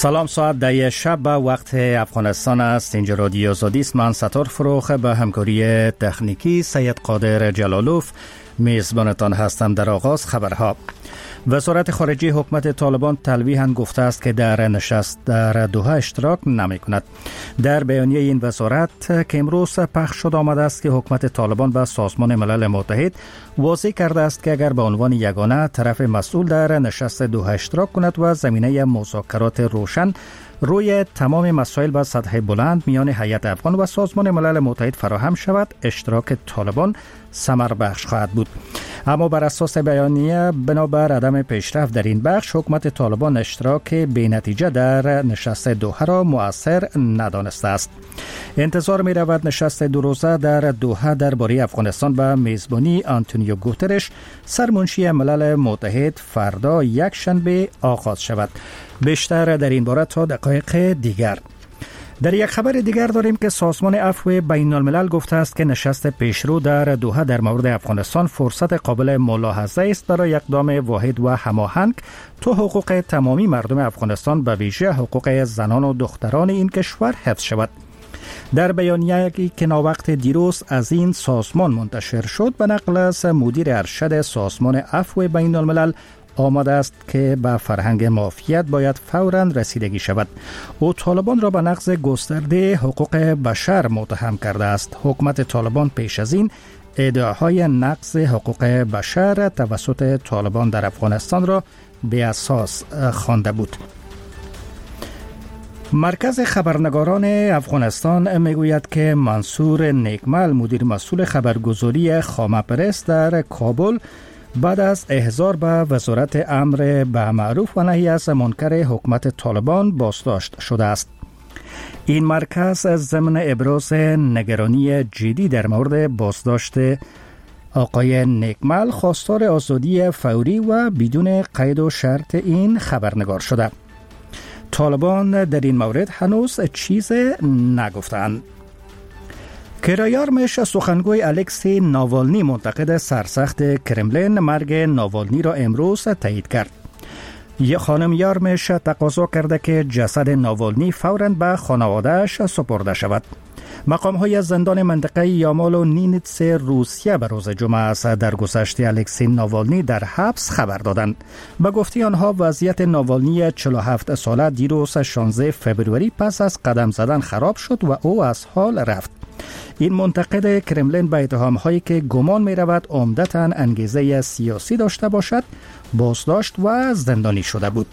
سلام، ساعت 10 شب به وقت افغانستان است. اینجا رادیو آزادی است. من ستار فروخ به همکاری تکنیکی سید قادر جلالوف میزبانتان هستم. در آغاز خبرها. وزارت خارجه حکومت طالبان تلویحاً گفته است که در نشست در دوحه اشتراک نمی کند. در بیانیه این وزارت که امروز پخش شد آمده است که حکومت طالبان به سازمان ملل متحد واضح کرده است که اگر به عنوان یگانه طرف مسئول در نشست دوحه اشتراک کند و زمینه مذاکرات روشن روی تمام مسائل به سطح بلند میان هیئت افغان و سازمان ملل متحد فراهم شود، اشتراک طالبان ثمر بخش خواهد بود. اما بر اساس بیانیه بنابر عدم پیشرفت در این بخش، حکومت طالبان اشتراک بی نتیجه در نشست دوحه را مؤثر ندانسته است. انتظار می رود نشست دو روزه در دوحه درباره افغانستان به میزبانی آنتونیو گوترش سرمنشی ملل متحد فردا یک شنبه آغاز شود. بیشتر در این باره تا دقایق دیگر. در یک خبر دیگر داریم که سازمان عفو بین الملل گفته است که نشست پیشرو در دوحه در مورد افغانستان فرصت قابل ملاحظه است برای اقدام واحد و هماهنگ تا حقوق تمامی مردم افغانستان به ویژه حقوق زنان و دختران این کشور حفظ شود. در بیانیه‌ای که ناوقت دیروز از این سازمان منتشر شد به نقل از مدیر ارشد سازمان عفو بین الملل آمده است که به فرهنگ معافیت باید فوراً رسیدگی شود. او طالبان را به نقض گسترده حقوق بشر متهم کرده است. حکومت طالبان پیش از این ادعاهای نقض حقوق بشر توسط طالبان در افغانستان را بی اساس خوانده بود. مرکز خبرنگاران افغانستان میگوید که منصور نیکمل، مدیر مسئول خبرگزاری خامه پرس در کابل، بعد از احضار به وزارت امر به معروف و نهی از منکر حکومت طالبان بازداشت شده است. این مرکز ضمن ابراز نگرانی جدی در مورد بازداشت آقای نیکمل خواستار آزادی فوری و بدون قید و شرط این خبرنگار شده. طالبان در این مورد هنوز چیز نگفتند. کرایارمش سخنگوی الکسی ناوالنی، منتقد سرسخت کرملین، مرگ ناوالنی را امروز تایید کرد. خانم یارمش تقاضا کرده که جسد ناوالنی فوراً به خانواده‌اش سپرده شود. مقام‌های زندان منطقه یامال و نینتس روسیه به روز جمعه از درگذشت الکسی ناوالنی در حبس خبر دادند. به گفته آنها وضعیت ناوالنی 47 ساله دیروز 16 فوریه پس از قدم زدن خراب شد و او از حال رفت. این منتقد کرملین به اتهام‌هایی که گمان می‌رود عمدتاً انگیزه سیاسی داشته باشد بازداشت و زندانی شده بود.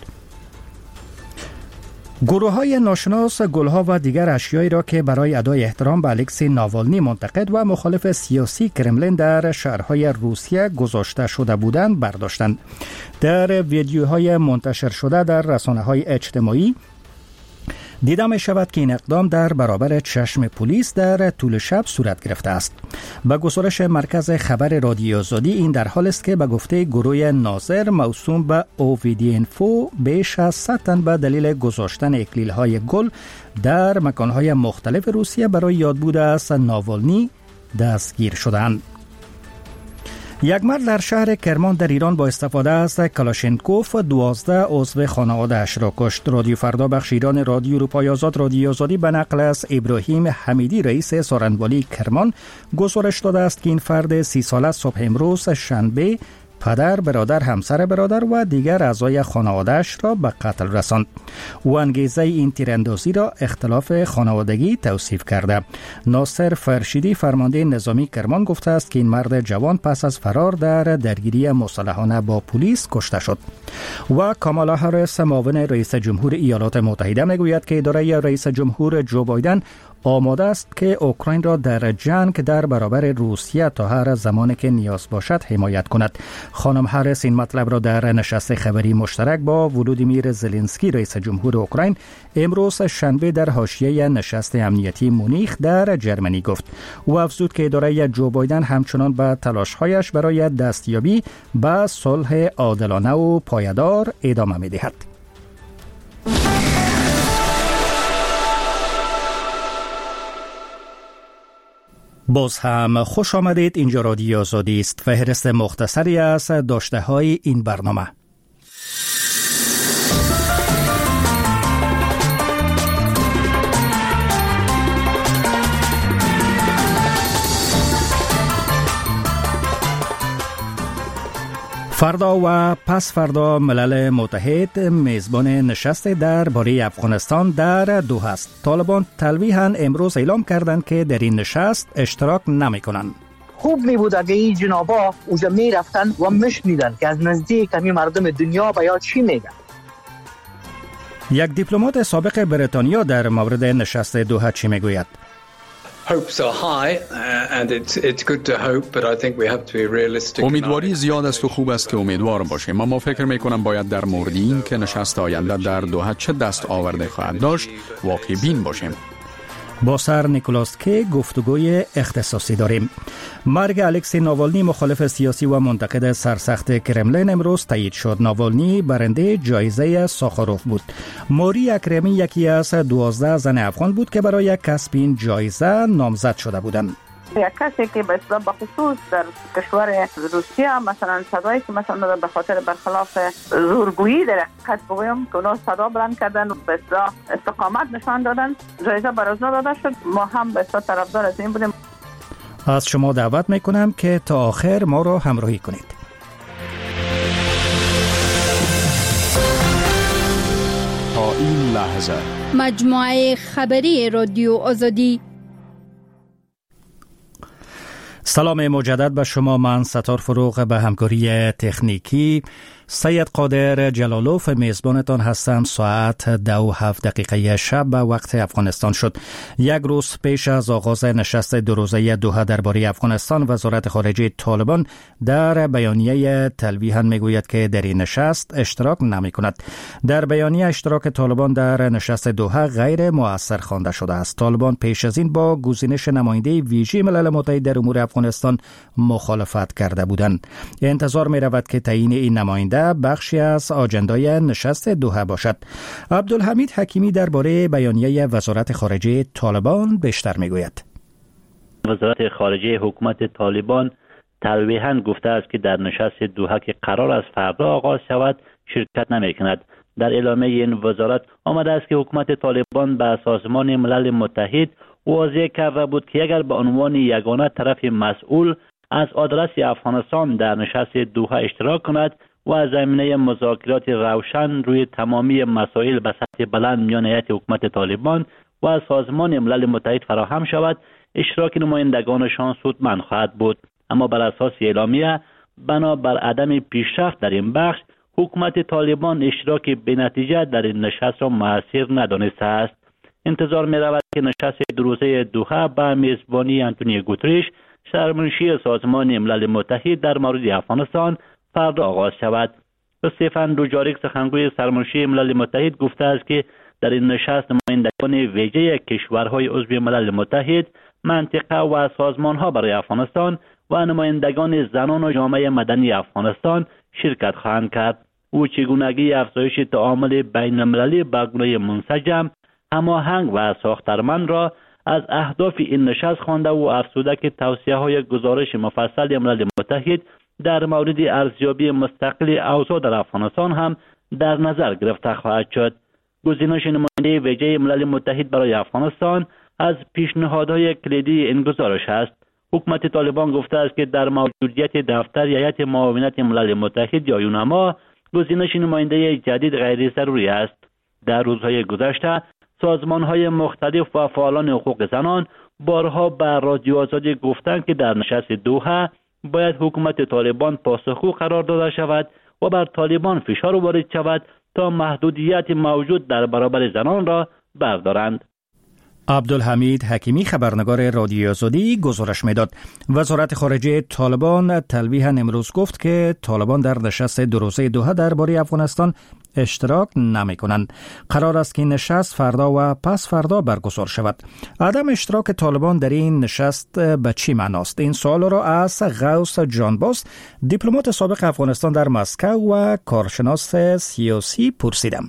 گروه‌های ناشناس گل‌ها و دیگر اشیایی را که برای ادای احترام به الکسی ناوالنی، منتقد و مخالف سیاسی کرملین، در شهرهای روسیه گذاشته شده بودند برداشتند. در ویدیوهای منتشر شده در رسانه‌های اجتماعی دیده می شود که این اقدام در برابر چشم پلیس در طول شب صورت گرفته است. به گزارش مرکز خبر رادیو آزادی، این در حال است که به گفته گروه ناظر موسوم به اوویدینفو بیش از 100 تن به دلیل گذاشتن اکلیل‌های گل در مکان‌های مختلف روسیه برای یادبود از ناوالنی دستگیر شدند. یک مرد در شهر کرمان در ایران با استفاده از کلاشینکوف 12 عضو خانواده‌اش را کشت. رادیو فردا بخش ایران رادیو اروپای آزاد رادیو آزادی به نقل از ابراهیم حمیدی، رئیس سارنوالی کرمان، گزارش داده است که این فرد 30 ساله صبح امروز شنبه پدر، برادر، همسر برادر و دیگر اعضای خانواده‌اش را به قتل رساند. او انگیزه این تیراندازی را اختلاف خانوادگی توصیف کرده. ناصر فرشیدی، فرمانده نظامی کرمان، گفته است که این مرد جوان پس از فرار در درگیری مسلحانه با پلیس کشته شد. و کامالا هریس، معاون رئیس جمهور ایالات متحده، میگوید که اداره رئیس جمهور جو بایدن آماده است که اوکراین را در جنگ در برابر روسیه تا هر زمانی که نیاز باشد حمایت کند. خانم هریس این مطلب را در نشست خبری مشترک با ولودیمیر زلنسکی، رئیس جمهور اوکراین، امروز شنبه در حاشیه نشست امنیتی مونیخ در جرمنی گفت. او افزود که اداره جو بایدن همچنان به تلاش‌هایش برای دستیابی به صلح عادلانه و پایدار ادامه می‌دهد. باز هم خوش آمدید. اینجا رادیو آزادی است. فهرست مختصری از داشته های این برنامه. فردا و پس فردا ملل متحد میزبان نشست درباره افغانستان در دوحه است. طالبان تلویحاً امروز اعلام کردند که در این نشست اشتراک نمی‌کنند. خوب می بود اگه این جنابا اوجا می رفتن و مشنیدن که از نزدیک همین مردم دنیا به یاد چی میگن. یک دیپلمات سابق بریتانیا در مورد نشست دوحه چی میگوید؟ امیدواری زیاد است و خوب است که امیدوار باشیم، اما فکر میکنم باید در مورد این که نشست آینده در دوحه چه دست آورده خواهد داشت واقع بین باشیم. با سر نیکولاس کی گفتگوی اختصاصی داریم. مرگ الکسی ناوالنی مخالف سیاسی و منتقد سرسخت کرملین امروز تایید شد. ناوالنی برنده جایزه ساخاروف بود. موری اکرمی یکی از 12 زن افغان بود که برای کسب این جایزه نامزد شده بودند. یک کسی که به خصوص در کشور روسیه مثلا صدایی که مثلا به خاطر برخلاف زورگویی در حقیقت بگویم که اونا صدا بلند کردن و به استقامت نشان دادن، جایزه برای اونا داده شد. ما هم به طرفدار از این بودیم. از شما دعوت میکنم که تا آخر ما را همراهی کنید. تا این لحظه مجموعه خبری رادیو آزادی. سلام مجدد به شما. من ستار فروغ به همکاری تکنیکی سید قادر جلالوف میزبانتان هستم. ساعت 2:07 شب به وقت افغانستان شد. یک روز پیش از آغاز نشست دو روزه دوحه درباره افغانستان، وزارت خارجه طالبان در بیانیه تلویحاً میگوید که در این نشست اشتراک نمی کند. در بیانیه اشتراک طالبان در نشست دوحه غیر مؤثر خوانده شده است. طالبان پیش از این با گزینش نماینده ویژه ملل متحد در امور افغانستان مخالفت کرده بودند. انتظار می رود که تعیین این نماینده بخشی از آجندای نشست دوحه باشد. عبدالحمید حکیمی درباره بیانیه وزارت خارجه طالبان بیشتر میگوید. وزارت خارجه حکومت طالبان تلویحاً گفته است که در نشست دوحه که قرار است فردا آغاز شود شرکت نمی‌کند. در اعلامیه این وزارت آمده است که حکومت طالبان به سازمان ملل متحد واضح کرده بود که اگر به عنوان یگانه طرف مسئول از آدرس افغانستان در نشست دوحه اشتراک کند و زمینه مذاکرات روشن روی تمامی مسائل به سطح بلند میان هیئت حکومت طالبان و سازمان ملل متحد فراهم شود، اشتراک نمایندگانشان سودمند خواهد بود. اما بر اساس اعلامیه بنابر عدم پیشرفت در این بخش، حکومت طالبان اشتراک بی‌نتیجه در این نشست را مؤثر ندانسته است. انتظار می رود که نشست دو روزه دوحه به میزبانی آنتونیو گوتریش، سرمنشی سازمان ملل متحد در مورد افغانستان، فردا آغاز شود. استفان دوجاریک سخنگوی سرمنشی ملل متحد گفته است که در این نشست نمایندگان ویژه کشورهای عضو ملل متحد، منطقه و سازمانها برای افغانستان و نمایندگان زنان و جامعه مدنی افغانستان شرکت خواهند کرد. او چگونگی افزایش تعامل بین المللی به گونه منسجم، هماهنگ و ساختارمند را از اهداف این نشست خوانده و افزوده که توصیه‌های گزارش مفصل ملل متحد در مورد ارزیابی مستقل اوضاع در افغانستان هم در نظر گرفته خواهد شد. گزینش نماینده ویژه ملل متحد برای افغانستان از پیشنهادهای کلیدی این گزارش است. حکومت طالبان گفته است که در موجودیت دفتر هیئت معاونت ملل متحد یا یونما، گزینش نماینده جدید غیر ضروری است. در روزهای گذشته سازمان‌های مختلف و فعالان حقوق زنان بارها به رادیو آزادی گفتند که در نشست دوحه باید حکومت طالبان پاسخگو قرار داده شود و بر طالبان فشار وارد شود تا محدودیت موجود در برابر زنان را بردارند. عبدالحمید حکیمی خبرنگار رادیو آزادی گزارش میداد. وزارت خارجه طالبان تلویحاً امروز گفت که طالبان در نشست دو روزه دوحه درباره افغانستان اشتراک نمی کنند. قرار است که نشست فردا و پس فردا برگزار شود. عدم اشتراک طالبان در این نشست به چی معناست؟ این سوال را از غوث جانباز، دیپلمات سابق افغانستان در مسکو و کارشناس سیاسی پرسیدم.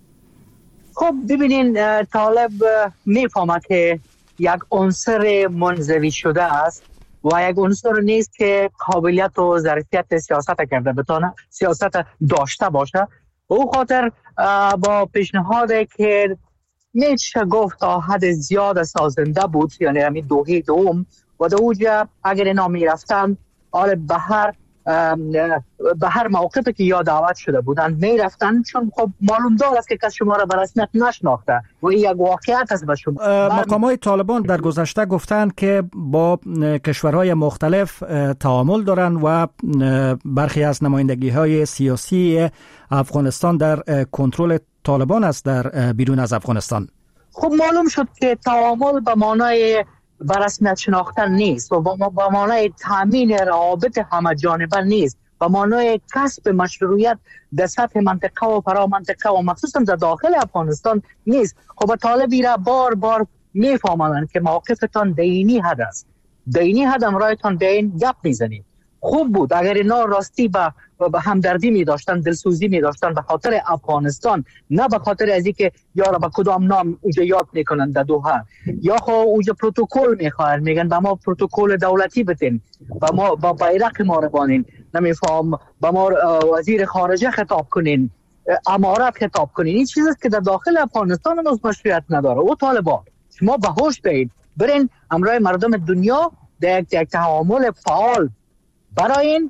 خب ببینین، طالب میفهمد که یک عنصر منزوی شده است و یک عنصر نیست که قابلیت و ظرفیت سیاست کرده بتونه سیاست داشته باشه. او خاطر با پیشنهادی که میشه گفت تا حد زیاد سازنده بود، یعنی همین دوحه دوم و در اوجا اگر اینا میرفتن آل بهر به هر موقعی که یا دعوت شده بودند می رفتن، چون خب معلوم دار است که کس شما را به رسمیت نشناخته و این یک واقعیت است. به شما مقامات طالبان در گذشته گفتند که با کشورهای مختلف تعامل دارند و برخی از نمایندگی‌های سیاسی افغانستان در کنترل طالبان است در بیرون از افغانستان. خب معلوم شد که تعامل به معنای به رسمیت شناختن نیست و با معنای تامین روابط همه جانبه نیست، به معنای کسب مشروعیت در سطح منطقه و فرامنطقه و مخصوصا در داخل افغانستان نیست. خب طالبی را بار بار میفهمند که موقفتان دینی حد است، دینی حد امرایتان به این گپ میزنید. خوب بود اگر اینا راستی به همدردی می داشتن، دلسوزی می داشتن به خاطر افغانستان، نه به خاطر از اینکه یارا به کدام نام اونجا یاد میکنن در دوحه، یا خو اونجا پروتکل میخواهن، میگن با ما پروتکل دولتی بتین، با بیرق ما رو بانین، نمیفهم با ما وزیر خارجه خطاب کنین، امارات خطاب کنین. این چیزی است که در داخل افغانستان هنوز مشروعیت نداره. و طالبان شما به هوش بیایید، برین امرای مردم دنیا در یک تعامل فعال برای این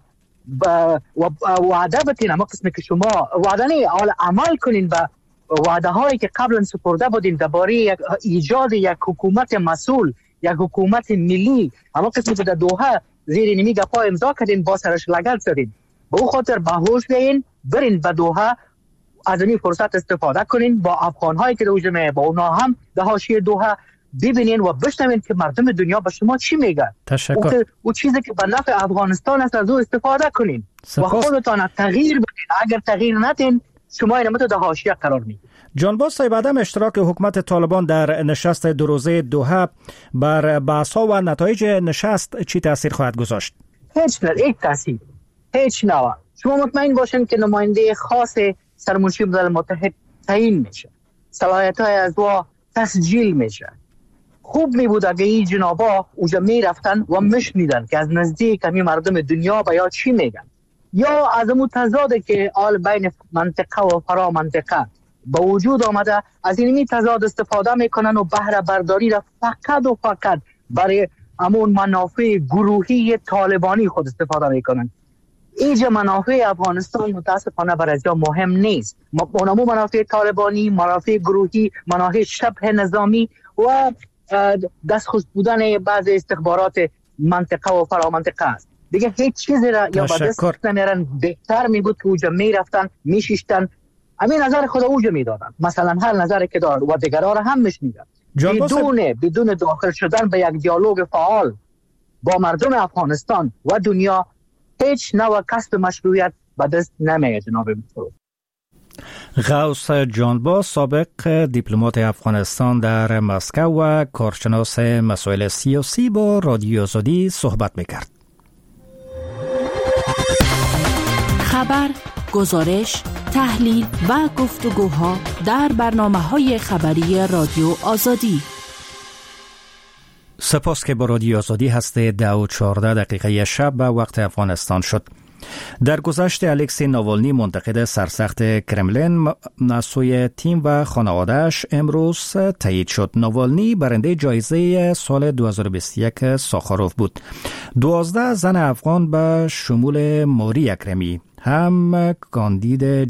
وعده بتین، اما قسمی که شما وعده نه، عمل کنین به وعده هایی که قبلا سپرده بودین درباره ایجاد یک حکومت مسئول، یک حکومت ملی. اما قسمی که در دوحه زیر نمی گپا امضا کردین با سرش لگد زدین. به او خاطر باهوش بیاین، برین به دوحه، از این فرصت استفاده کنین، با افغان هایی که دوجمه با اونا هم در حاشیه دوحه ببینین و بشنوین که مردم دنیا به شما چی میگن. تشکر. او چیزی که به نفع افغانستان است از او استفاده کنین و خودتان تغییر بدین. اگر تغییر ندین شما اینم تو در حاشیه قرار میگیرید. جانباز صاحب، عدم اشتراک حکومت طالبان در نشست دو روزه دوحه بر بحث‌ها و نتایج نشست چی تاثیر خواهد گذاشت؟ هیچ تاثیر، هیچ نوع. شما مطمئن باشین که نماینده خاص سرمنشی ملل متحد تعیین میشه، صلاحیت‌های از او تسجیل میشه. خوب می بود اگه این جنابا اوجا می رفتن و مشنیدن که از نزدیک همین مردم دنیا با یا چی میگن، یا از امو تضاده که آل بین منطقه و فرا منطقه با وجود آمده، از این تضاد استفاده میکنن و بهره برداری را فقط و فقط برای امون منافع گروهی طالبانی خود استفاده میکنن. اینجا منافع افغانستان متاسفانه برای ازیا مهم نیست. اونمو منافع طالبانی، منافع گروهی، منافع شبه نظامی و دستخوش بودن بعض استخبارات منطقه و فرامنطقه است. دیگه هیچ چیزی را یا با دست نمیرن. بهتر می بود که اوجا می رفتن، می شیشتن، همین نظر خود اوجا می دادن، مثلا هر نظری که دارن و دیگرها را هم میشنیدن، بدون داخل شدن به یک دیالوگ فعال با مردم افغانستان و دنیا هیچ نوع کسب مشروعیت به دست نمیاد. جناب مصطفی غوث جانباز، سابق دیپلمات افغانستان در مسکو و کارشناس مسائل سیاسی، با رادیو آزادی صحبت میکرد. خبر، گزارش، تحلیل و گفتگوها در برنامه‌های خبری رادیو آزادی. سپاس که با رادیو آزادی هستید. 14 شب به وقت افغانستان شد. در گذشته الکسی ناوالنی، منتقد سرسخت کرملین، سوی تیم و خانواده‌اش امروز تایید شد. ناوالنی برنده جایزه سال 2021 ساخاروف بود. 12 زن افغان به شمول موری اکرمی هم کاندید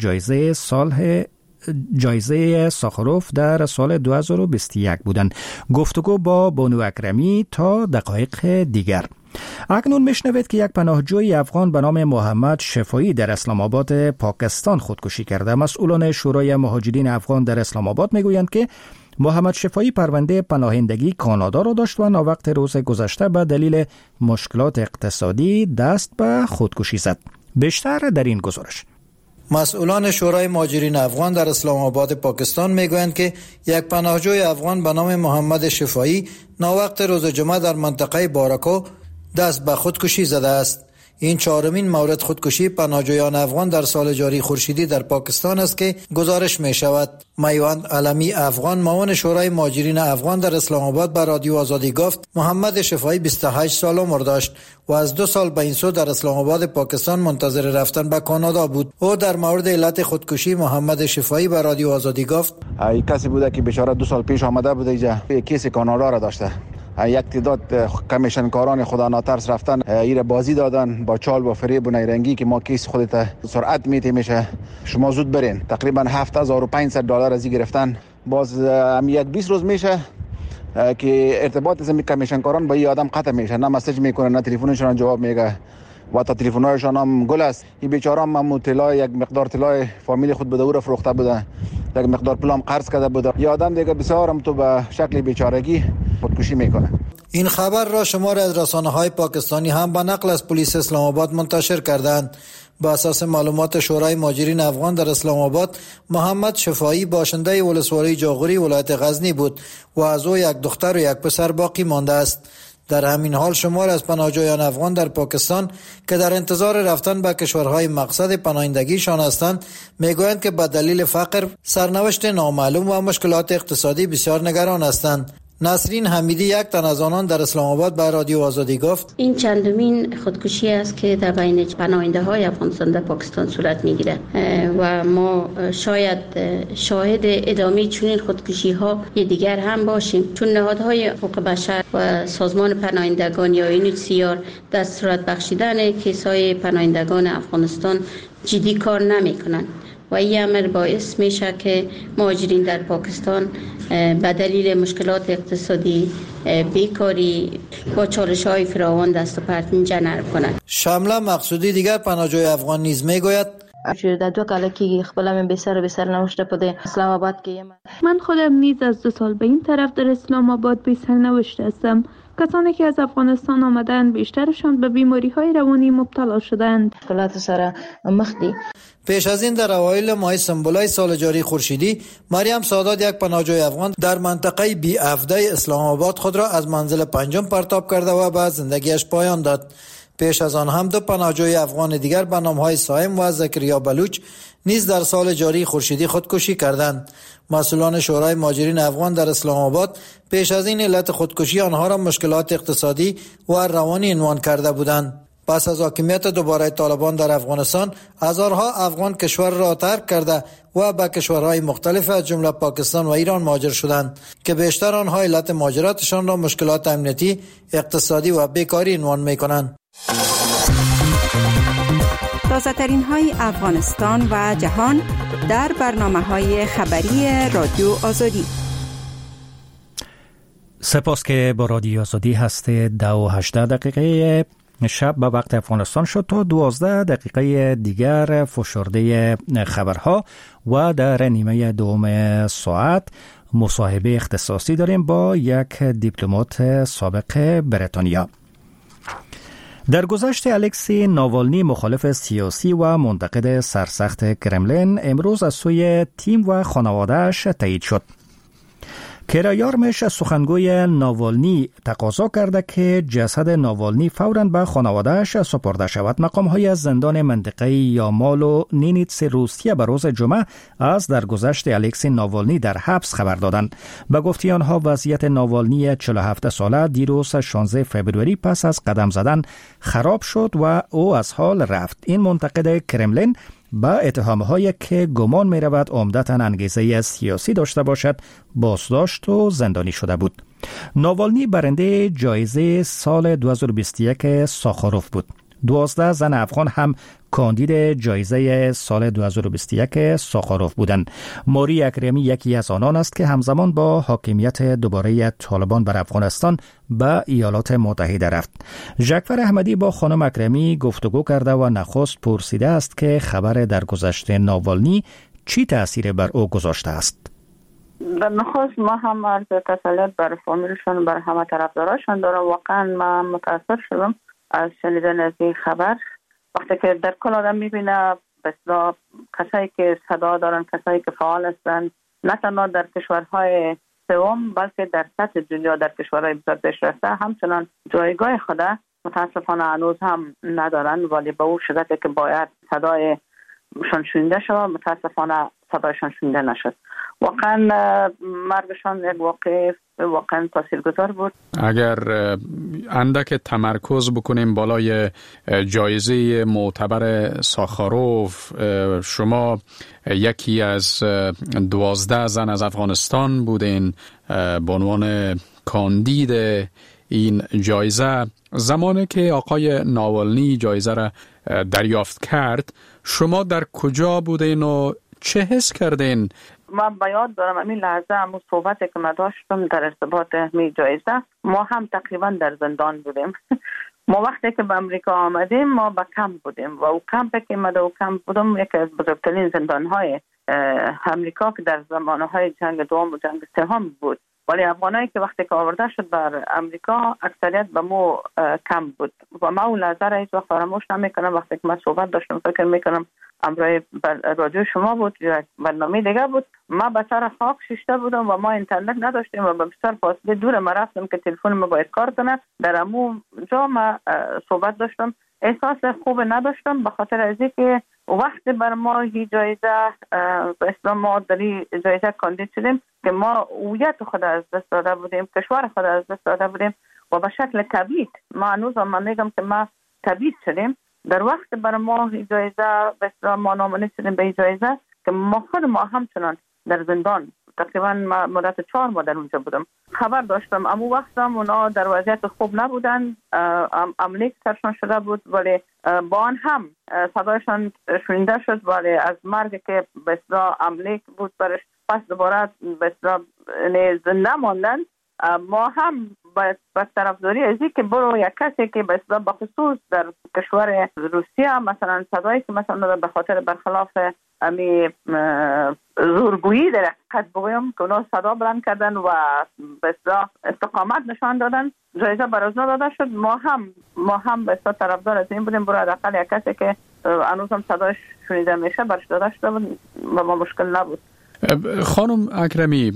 جایزه ساخاروف در سال 2021 بودند. گفتگو با بانو اکرمی تا دقایق دیگر. اکنون میشنوید که یک پناهجوی افغان به نام محمد شفایی در اسلام آباد پاکستان خودکشی کرده. مسئولان شورای مهاجرین افغان در اسلام آباد میگویند که محمد شفایی پرونده پناهندگی کانادا را داشت و ناوقت روز گذشته به دلیل مشکلات اقتصادی دست به خودکشی زد. بیشتر در این گزارش. مسئولان شورای مهاجرین افغان در اسلام آباد پاکستان میگویند که یک پناهجوی افغان به نام محمد شفایی ناوقت روز جمعه در منطقه باراکو دست به خودکشی زده است. این چهارمین مورد خودکشی پناهجویان افغان در سال جاری خورشیدی در پاکستان است که گزارش می شود. میوند علمی افغان، معاون شورای مهاجرین افغان در اسلام آباد، به رادیو آزادی گفت محمد شفایی 28 سال عمر داشت و از 2 سال به این سو در اسلام آباد پاکستان منتظر رفتن به کانادا بود. او در مورد علت خودکشی محمد شفایی به رادیو آزادی گفت کسی بوده که بیچاره 2 سال پیش آمده بوده اینجا، یک کیس کانادا را داشته یک تعداد کمیشنکاران خدا ناترس رفتن ایر بازی دادن با چال و فریب و نیرنگی که ما کیس خودت سرعت میشه شما زود برین. تقریبا $7,500 از این گرفتن. باز یک 20 روز میشه که ارتباط از این کمیشنکاران با این آدم قطع میشه، نه مسیج میکنه نه تلفنشون جواب میگه و تا تلفن‌هایشان هم گل است. این بیچاره هم طلای یک مقدار طلای فامیل خود به دور فروخته بوده، یک مقدار پولم قرض کرده بوده. یه آدم دیگه بسیار هم تو به شکل بیچارگی خودکشی میکنه. این خبر را شمار از رسانه‌های پاکستانی هم با نقل از پلیس اسلام آباد منتشر کردند. با اساس معلومات شورای مهاجرین افغان در اسلام آباد، محمد شفایی باشنده ولسوالی جاغوری ولایت غزنی بود و از او یک دختر و یک پسر باقی مانده است. در همین حال شمار از پناهجویان افغان در پاکستان که در انتظار رفتن به کشورهای مقصد پناهندگیشان هستند میگویند که به دلیل فقر، سرنوشت نامعلوم و مشکلات اقتصادی بسیار نگران هستند. نسرین حمیدی یک تن از آنان در اسلام آباد به رادیو آزادی گفت این چندمین خودکشی است که در بین پناهنده های افغانستان در پاکستان صورت میگیره و ما شاید شاهد ادامه چنین خودکشی ها دیگر هم باشیم، چون نهادهای حقوق بشر و سازمان پناهندگان یا UNHCR در صورت بخشیدن کیس‌های پناهندگان افغانستان جدی کار نمی‌کنند و این امر باعث میشه که مهاجرین در پاکستان به دلیل مشکلات اقتصادی، بیکاری با چالش‌های فراوان دست و پرت نرم کنند. شامله مقصودی دیگر پناهجوی افغان نیز میگوید در 2 کاله که خپلم به سر نوشته بوده اسلام آباد که من خودم نیز از 2 سال به این طرف در اسلام آباد به سر نوشته هستم. کسانی که از افغانستان آمدند بیشترشان به بیماری‌های روانی مبتلا شدند. مشکلات سره مخدی. پیش از این در اوایل ماه سنبلای سال جاری خورشیدی، مریم سادات یک پناهجوی افغان در منطقه بی افده اسلام آباد خود را از منزل 5 پرتاب کرده و بعد زندگیش پایان داد. پیش از آن هم 2 پناهجوی افغان دیگر به نام‌های سایم و زکریا بلوچ نیز در سال جاری خورشیدی خودکشی کردند. مسئولان شورای مهاجرین افغان در اسلام آباد پیش از این علت خودکشی آنها را مشکلات اقتصادی و روانی عنوان کرده بودند. پس از حاکمیت دوباره طالبان در افغانستان، هزارها افغان کشور را ترک کرده و به کشورهای مختلف از جمله پاکستان و ایران مهاجر شدند که بیشتر آنها علت مهاجرتشان را مشکلات امنیتی، اقتصادی و بیکاری عنوان می‌کنند. تازه‌ترین های افغانستان و جهان در برنامه‌های خبری رادیو آزادی. سپاس که با رادیو آزادی هسته. 2:18 شب به وقت افغانستان شد تا 12 دقیقه دیگر فشرده خبرها و در نیمه دوم ساعت مصاحبه اختصاصی داریم با یک دیپلمات سابق بریتانیا. در گذشته الکسی ناوالنی، مخالف سیاسی و منتقد سرسخت کرملین، امروز از سوی تیم و خانواده‌اش تایید شد. کرایارمش سخنگوی ناوالنی تقاضا کرده که جسد ناوالنی فوراً به خانواده‌اش سپرده شود. مقام‌های از زندان منطقه یامال و نینیتس روسیه به روز جمعه از درگذشت الکسی ناوالنی در حبس خبر دادند. به گفته آنها وضعیت ناوالنی 47 ساله دیروز 16 فوریه پس از قدم زدن خراب شد و او از حال رفت. این منتقد کرملین با اتهام‌هایی که گمان می‌رود عمدتاً انگیزه سیاسی داشته باشد بازداشت و زندانی شده بود. ناوالنی برنده جایزه سال 2021 ساخاروف بود. 12 زن افغان هم کاندید جایزه سال 2021 ساخاروف بودند. موری اکرمی یکی از آنان است که همزمان با حاکمیت دوباره طالبان بر افغانستان به ایالات متحده رفت. جعفر احمدی با خانم اکرمی گفتگو کرده و نخست پرسیده است که خبر درگذشت ناوالنی چی تأثیر بر او گذاشته است. در نخست ما هم عرض تسلیت بر فامیلشون، بر همه طرفداراشون دارم. واقعا ما متأثر شدم از شنیدن از این خبر. وقتی که در کل آدم میبینه بسیار کسایی که صدا دارن، کسایی که فعال هستند، نه تنها در کشورهای سوم بلکه در سطح دنیا، در کشورهای بسیار پیشرفته همچنان جایگاه خود متاسفانه هنوز هم ندارن، ولی به اون شدتی که باید صدایشان شنیده شود متاسفانه صدایشان شنیده نشد. واقعا مرگشان یک واقعا تاثیرگذار بود. اگر اندک تمرکز بکنیم بالای جایزه معتبر ساخاروف، شما یکی از 12 زن از افغانستان بودین به عنوان کاندید این جایزه. زمانی که آقای ناوالنی جایزه را دریافت کرد، شما در کجا بودین و چه حس کردین؟ من به یاد دارم همین لحظه همون صحبتی که من داشتم در ارتباط می جایزه، ما هم تقریبا در زندان بودیم. ما وقتی که به امریکا آمدیم ما به کمپ بودیم و او کمپی که من در کمپ بودم یکی از بزرگترین زندانهای امریکا که در زمانهای جنگ دوم و جنگ سوم بود. ولی افغانایی که وقتی که آورده شد بر امریکا اکثریت به مو کمپ بود و ما اون لحظه را هیچ وقت فراموش نمیکنم. وقتی که من صحبت داشتم فکر میکنم امروز رادیو شما بود یا برنامه دیگه بود، ما به سر خاک شیشته بودم و ما اینترنت نداشتیم و به بسیار فاصله دور ما رفتم که تلفن ما باید کار کنه. در امو جا ما صحبت داشتم، احساس خوب نداشتم به خاطر از اینکه وقتی بر ما هی جایزه به اسلام ما داری جایزه کاندید شدیم که ما هویت خود از دست داده بودیم، کشور خود از دست داده بودیم و به شکل کبید. ما هنوز من میگم که ما کبید شدیم. در وقت بر ما جایزه به اسلام ما نامزد شدیم به جایزه که ما خود ما همچنان در زندان تقریبا مدت 4 ماه در اونجا بودم. خبر داشتم امو وقتم اونا در وضعیت خوب نبودن، عملیات سرشان شده بود ولی با آن هم صدایشان شنیده شد. ولی از مرگ که به اصطلاح عملیات بود برش پس دوباره به اصطلاح زنده ماندن، ما هم با طرفداری از این که برو یک کسی که به اصطلاح بخصوص در کشور روسیه مثلا صدایی که مثلا به خاطر برخلاف امی زورگویی در حقیقت بگویم که اونا صدا بلند کردن و به اصطلاح استقامت نشان دادن، جایزه برای اونا داده شد. ما هم به اصطلاح طرفدار از این بودیم برو حداقل یک کسی که هنوز هم صداش شنیده میشه برش داده شده بود و ما مشکل نبود. خانم اکرمی،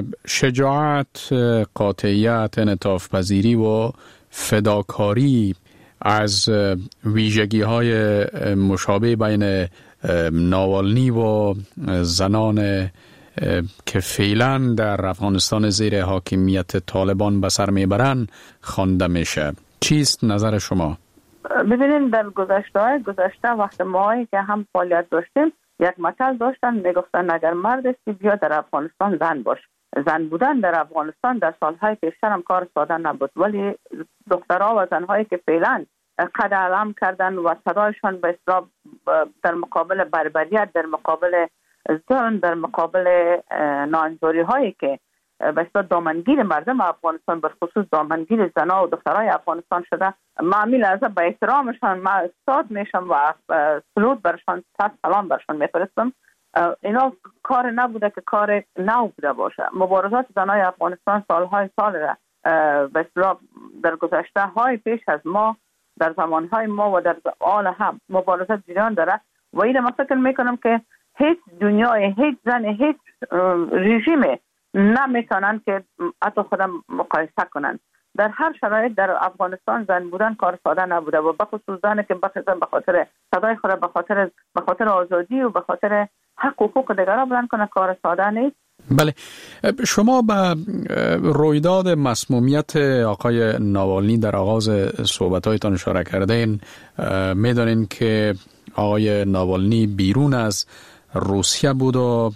شجاعت، قاطعیت، انعطاف پذیری و فداکاری از ویژگی های مشابه بین ناوالنی و زنان که فعلا در افغانستان زیر حاکمیت طالبان به سر میبرن خوانده میشه. چیست نظر شما؟ ببینید در گذشته وقت ماهایی که هم فعالیت داشتیم یک متل داشتن میگفتن اگر مرد هستی بیا در افغانستان زن باش. زن بودن در افغانستان در سالهای پیشتر هم کار ساده نبود، ولی دخترها و زنهایی که فعلا قد علم کردن و صدایشان به اصطلاح در مقابل بربریت، در مقابل ظلم، در مقابل ناانصاری هایی که به اصطلاح دامنگیر مردم افغانستان به خصوص دامنگیر زنها و دخترای افغانستان شده، ما همین لحظه به احترامشان ما استاد میشم و سلوت برشان، سلام برشان میفرستم. اینا کار نبوده که کار نو بوده باشه. مبارزات زنای افغانستان سالهای سال را به اصطلاح در گذشته های پیش از ما، در زمانهای ما و در آل هم مبارزات جریان داره و این ما فکر میکنم که هیچ دنیای، هیچ زن، هیچ رژیم نمیتونن که حتی خودم مقایسه کنن. در هر شرایط در افغانستان زن بودن کار ساده نبوده و بخصوص زن که به خاطر صدای خود، به خاطر آزادی و به خاطر حق و حقوق دیگران بلند کنه کار ساده نیست. بله، شما به رویداد مسمومیت آقای ناوالنی در آغاز صحبت‌هایتان اشاره کردین. میدانین که آقای ناوالنی بیرون از روسیه بود و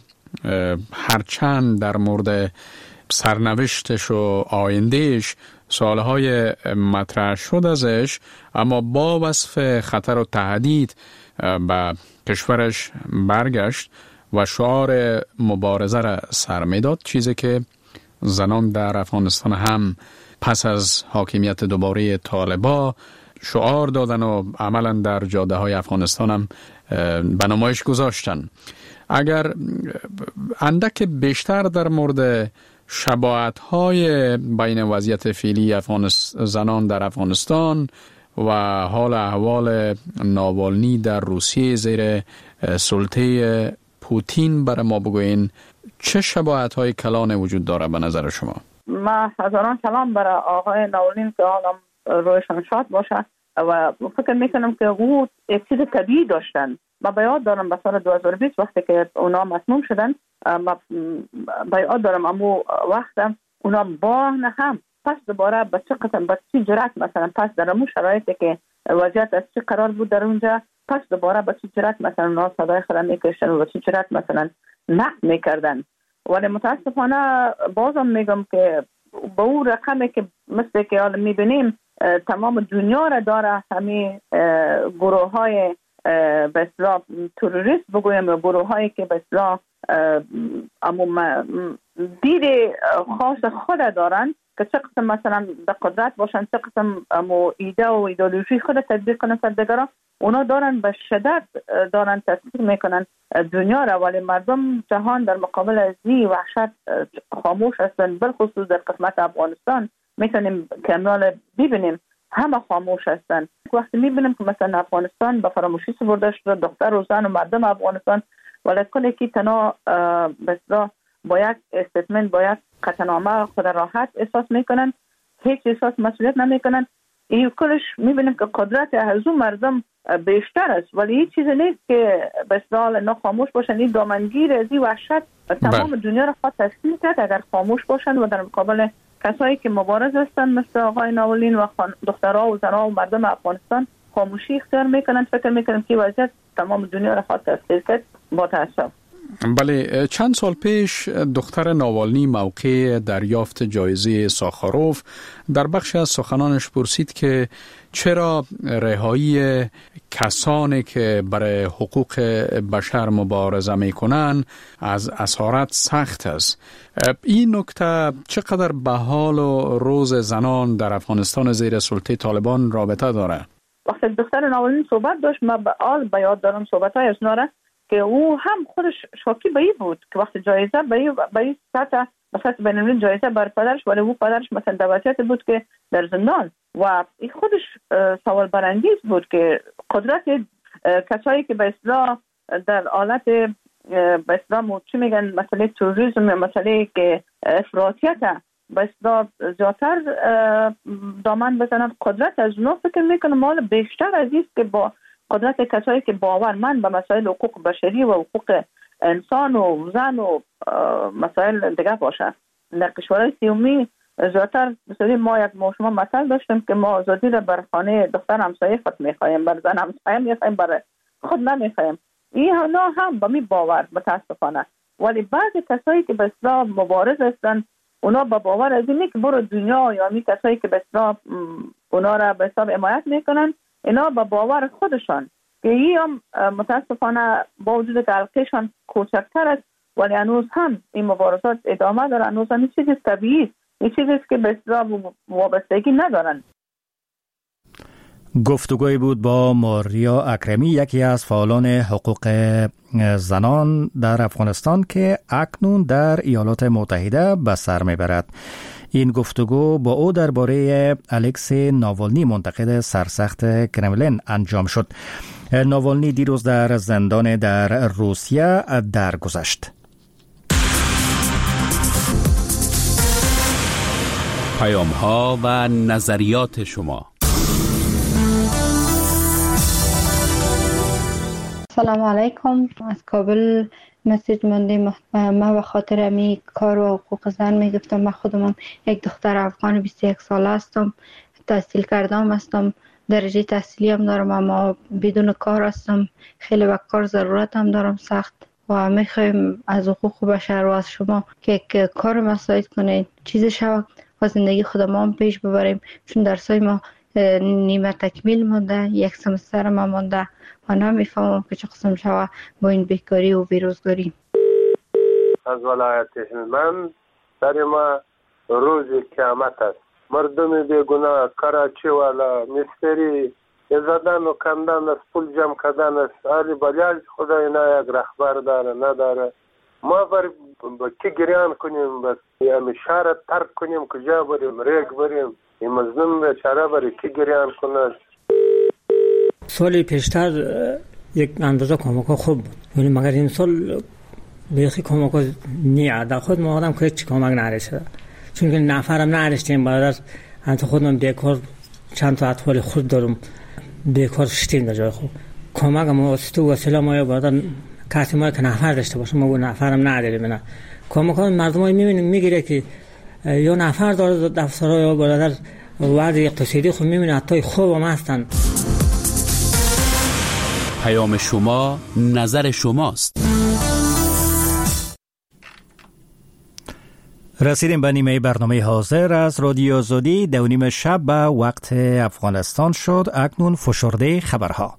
هرچند در مورد سرنوشتش و آیندهش سالهای مطرح شد ازش، اما با وصف خطر و تهدید به کشورش برگشت و شعار مبارزه را سر میداد، چیزی که زنان در افغانستان هم پس از حاکمیت دوباره طالبا شعار دادن و عملا در جاده های افغانستان هم به نمایش گذاشتن. اگر اندک بیشتر در مورد شباهت های بین وضعیت فعلی زنان در افغانستان و حال احوال ناوالنی در روسیه زیر سلطه پوتین برای ما بگوین، چه شباهت های کلان وجود داره به نظر شما؟ ما هزاران سلام برای آقای ناوالنی که حالم رویشان شاد باشه و فکر میکنم که او یک چیز طبیعی داشتن ما بیاد دارم به سال 2020 وقتی که اونا مسموم شدن، ما بیاد دارم امو وقتم اونا با هم پس دوباره به چه قسم به چه جرات مثلا پس در امو شرایطی که وضعیت از چه قرار بود در اونجا پس دوباره به چه جرات مثلا اونا صدای خود میکشن و به چه جرات مثلا نقد میکردن. ولی متاسفانه بازم میگم که با اون رقمی که مثل که حالا میبینیم تمام دنیا را داره همین گروه های به اصطلاح تروریست بگویم یا گروه هایی که به اصطلاح دید خاص خود دارن که چه قسم مثلا در قدرت باشن، چه قسم ایده و ایدئولوژی خود تطبیق کنن سر دیگران، اونا دارن به شدت دارن تطبیق میکنن دنیا را. ولی مردم جهان در مقابل از این وحشت خاموش هستن. بالخصوص در قسمت افغانستان میتونیم کاملا ببینیم همه خاموش هستن. وقتی میبینیم که مثلا افغانستان به فراموشی سپرده شده، دختر و زن و مردم افغانستان، ولی کلی که تنها بسیار با یک استیتمنت با یک قطعنامه خود راحت احساس میکنن، هیچ احساس مسئولیت نمیکنن. این کلش میبینیم که قدرت از اون مردم بیشتر است، ولی این چیز نیست که بسیار اینا خاموش باشن. این دامنگیر از این وحشت تمام دنیا را خواهد تسلیم کرد اگر خاموش باشن و در مقابل کسایی که مبارز هستن مثل آقای ناولین و دخترها و زنها و مردم افغانستان خاموشی اختیار میکنن. فکر میکنم که وضعیت تمام دنیا را خواهد تسلیم کرد. با تاسف. بله، چند سال پیش دختر ناوالنی موقع دریافت جایزه ساخاروف در بخش از سخنانش پرسید که چرا رهایی کسانی که برای حقوق بشر مبارزه میکنن از اسارت سخت است. این نکته چقدر به حال و روز زنان در افغانستان زیر سلطه طالبان رابطه داره؟ وقتی دختر ناوالنی صحبت داشت ما به یاد دارم صحبت‌های از ناره که او هم خودش شاکی به این بود که وقتی جایزه به این سطح بین‌المللی جایزه بر پدرش، ولی او پدرش مثلا در وضعیت بود که در زندان و این خودش سوال برانگیز بود که قدرت کسایی که به اصطلاح در حالت به اصطلاح چی میگن مسئله تروریسم یا مسئله که افراطیت به اصطلاح زیادتر دامن بزنن، قدرت از اونها فکر میکنم مال بیشتر از است که با قدرت کسایی که باورمند به مسائل حقوق بشری و حقوق انسان و زن و مسائل دیگه باشه. در کشورهای سیومی زیادتر مثلا ما شما مثال داشتیم که ما آزادی را بر خانه دختر همسایه خود میخوایم، بر زن همسایه میخوایم، بر خود نمیخوایم. اینا هم به می باور متاسفانه. ولی بعضی کسایی که به اصطلاح مبارز هستن اونا با باور از اینه که برو دنیا یا می کسایی که به اصطلاح اونا را به حساب حمایت میکنن، اینا با باور خودشان که این هم متاسفانه با وجود که حلقهشان کوچکتر است ولی هنوز هم این مبارزات ادامه داره. هنوز هم این چیز طبیعی است، این چیزی که به اصطلاح وابستگی ندارن. گفتگوی بود با ماریا اکرمی، یکی از فعالان حقوق زنان در افغانستان که اکنون در ایالات متحده به سر میبرد. این گفتگو با او درباره الکسی ناوالنی منتقد سرسخت کرملین انجام شد. ناوالنی دیروز در زندان در روسیه درگذشت. پیام‌ها و نظریات شما. سلام علیکم، از کابل مسیج مونده. ما به خاطر امی کار و حقوق زن میگفتم. من خودم یک دختر افغان 21 ساله هستم، تحصیل کردم هستم، درجه تحصیلی هم دارم، اما بدون کار هستم. خیلی به کار ضرورت هم دارم سخت و میخوایم از حقوق بشر و از شما که کار مساعد کنید، چیز شود و زندگی خودمان پیش ببریم، چون درسای ما نیمه تکمیل مونده، یک سمستر ما مونده و نمیفهمم که چه قسم شود با این بیکاری و بیروزگاری. از ولایت هلمند در ما روز قیامت است. مردم بیگناه کراچی والا مستری زدن و کندن است، پول جمع کردن است. علی بلیال خدا اینا یک رهبر داره نداره. ما بر کی گریان کنیم، بس یعنی شهر ترک کنیم، کجا بریم، ریگ بریم، این مظلوم بیچاره برای کی گریان کنه. سالی پیشتر یک اندازه کمک‌ها خوب بود، ولی مگر این سال بیخی کمک‌ها نیه. در خود ما آدم که هیچ کمک نرسیده، چون که نفرم نرسیدیم. بعد از خودم بیکار چند تا اطفال خود دارم، بیکار شدیم در جای خود. کمک ما تو وسیله ما باید کسی ما که نفر داشته باشه، ما نفرم نداریم. نه کمک مردم ها میبینیم میگیره که یا نفر داره دفترها یا برادر وضع اقتصادی خود میبینه حتی خوب هم هستن. پیام شما نظر شماست. رسیدیم به نیمه برنامه حاضر از رادیو آزادی. 2:30 شب به وقت افغانستان شد. اکنون فشرده خبرها.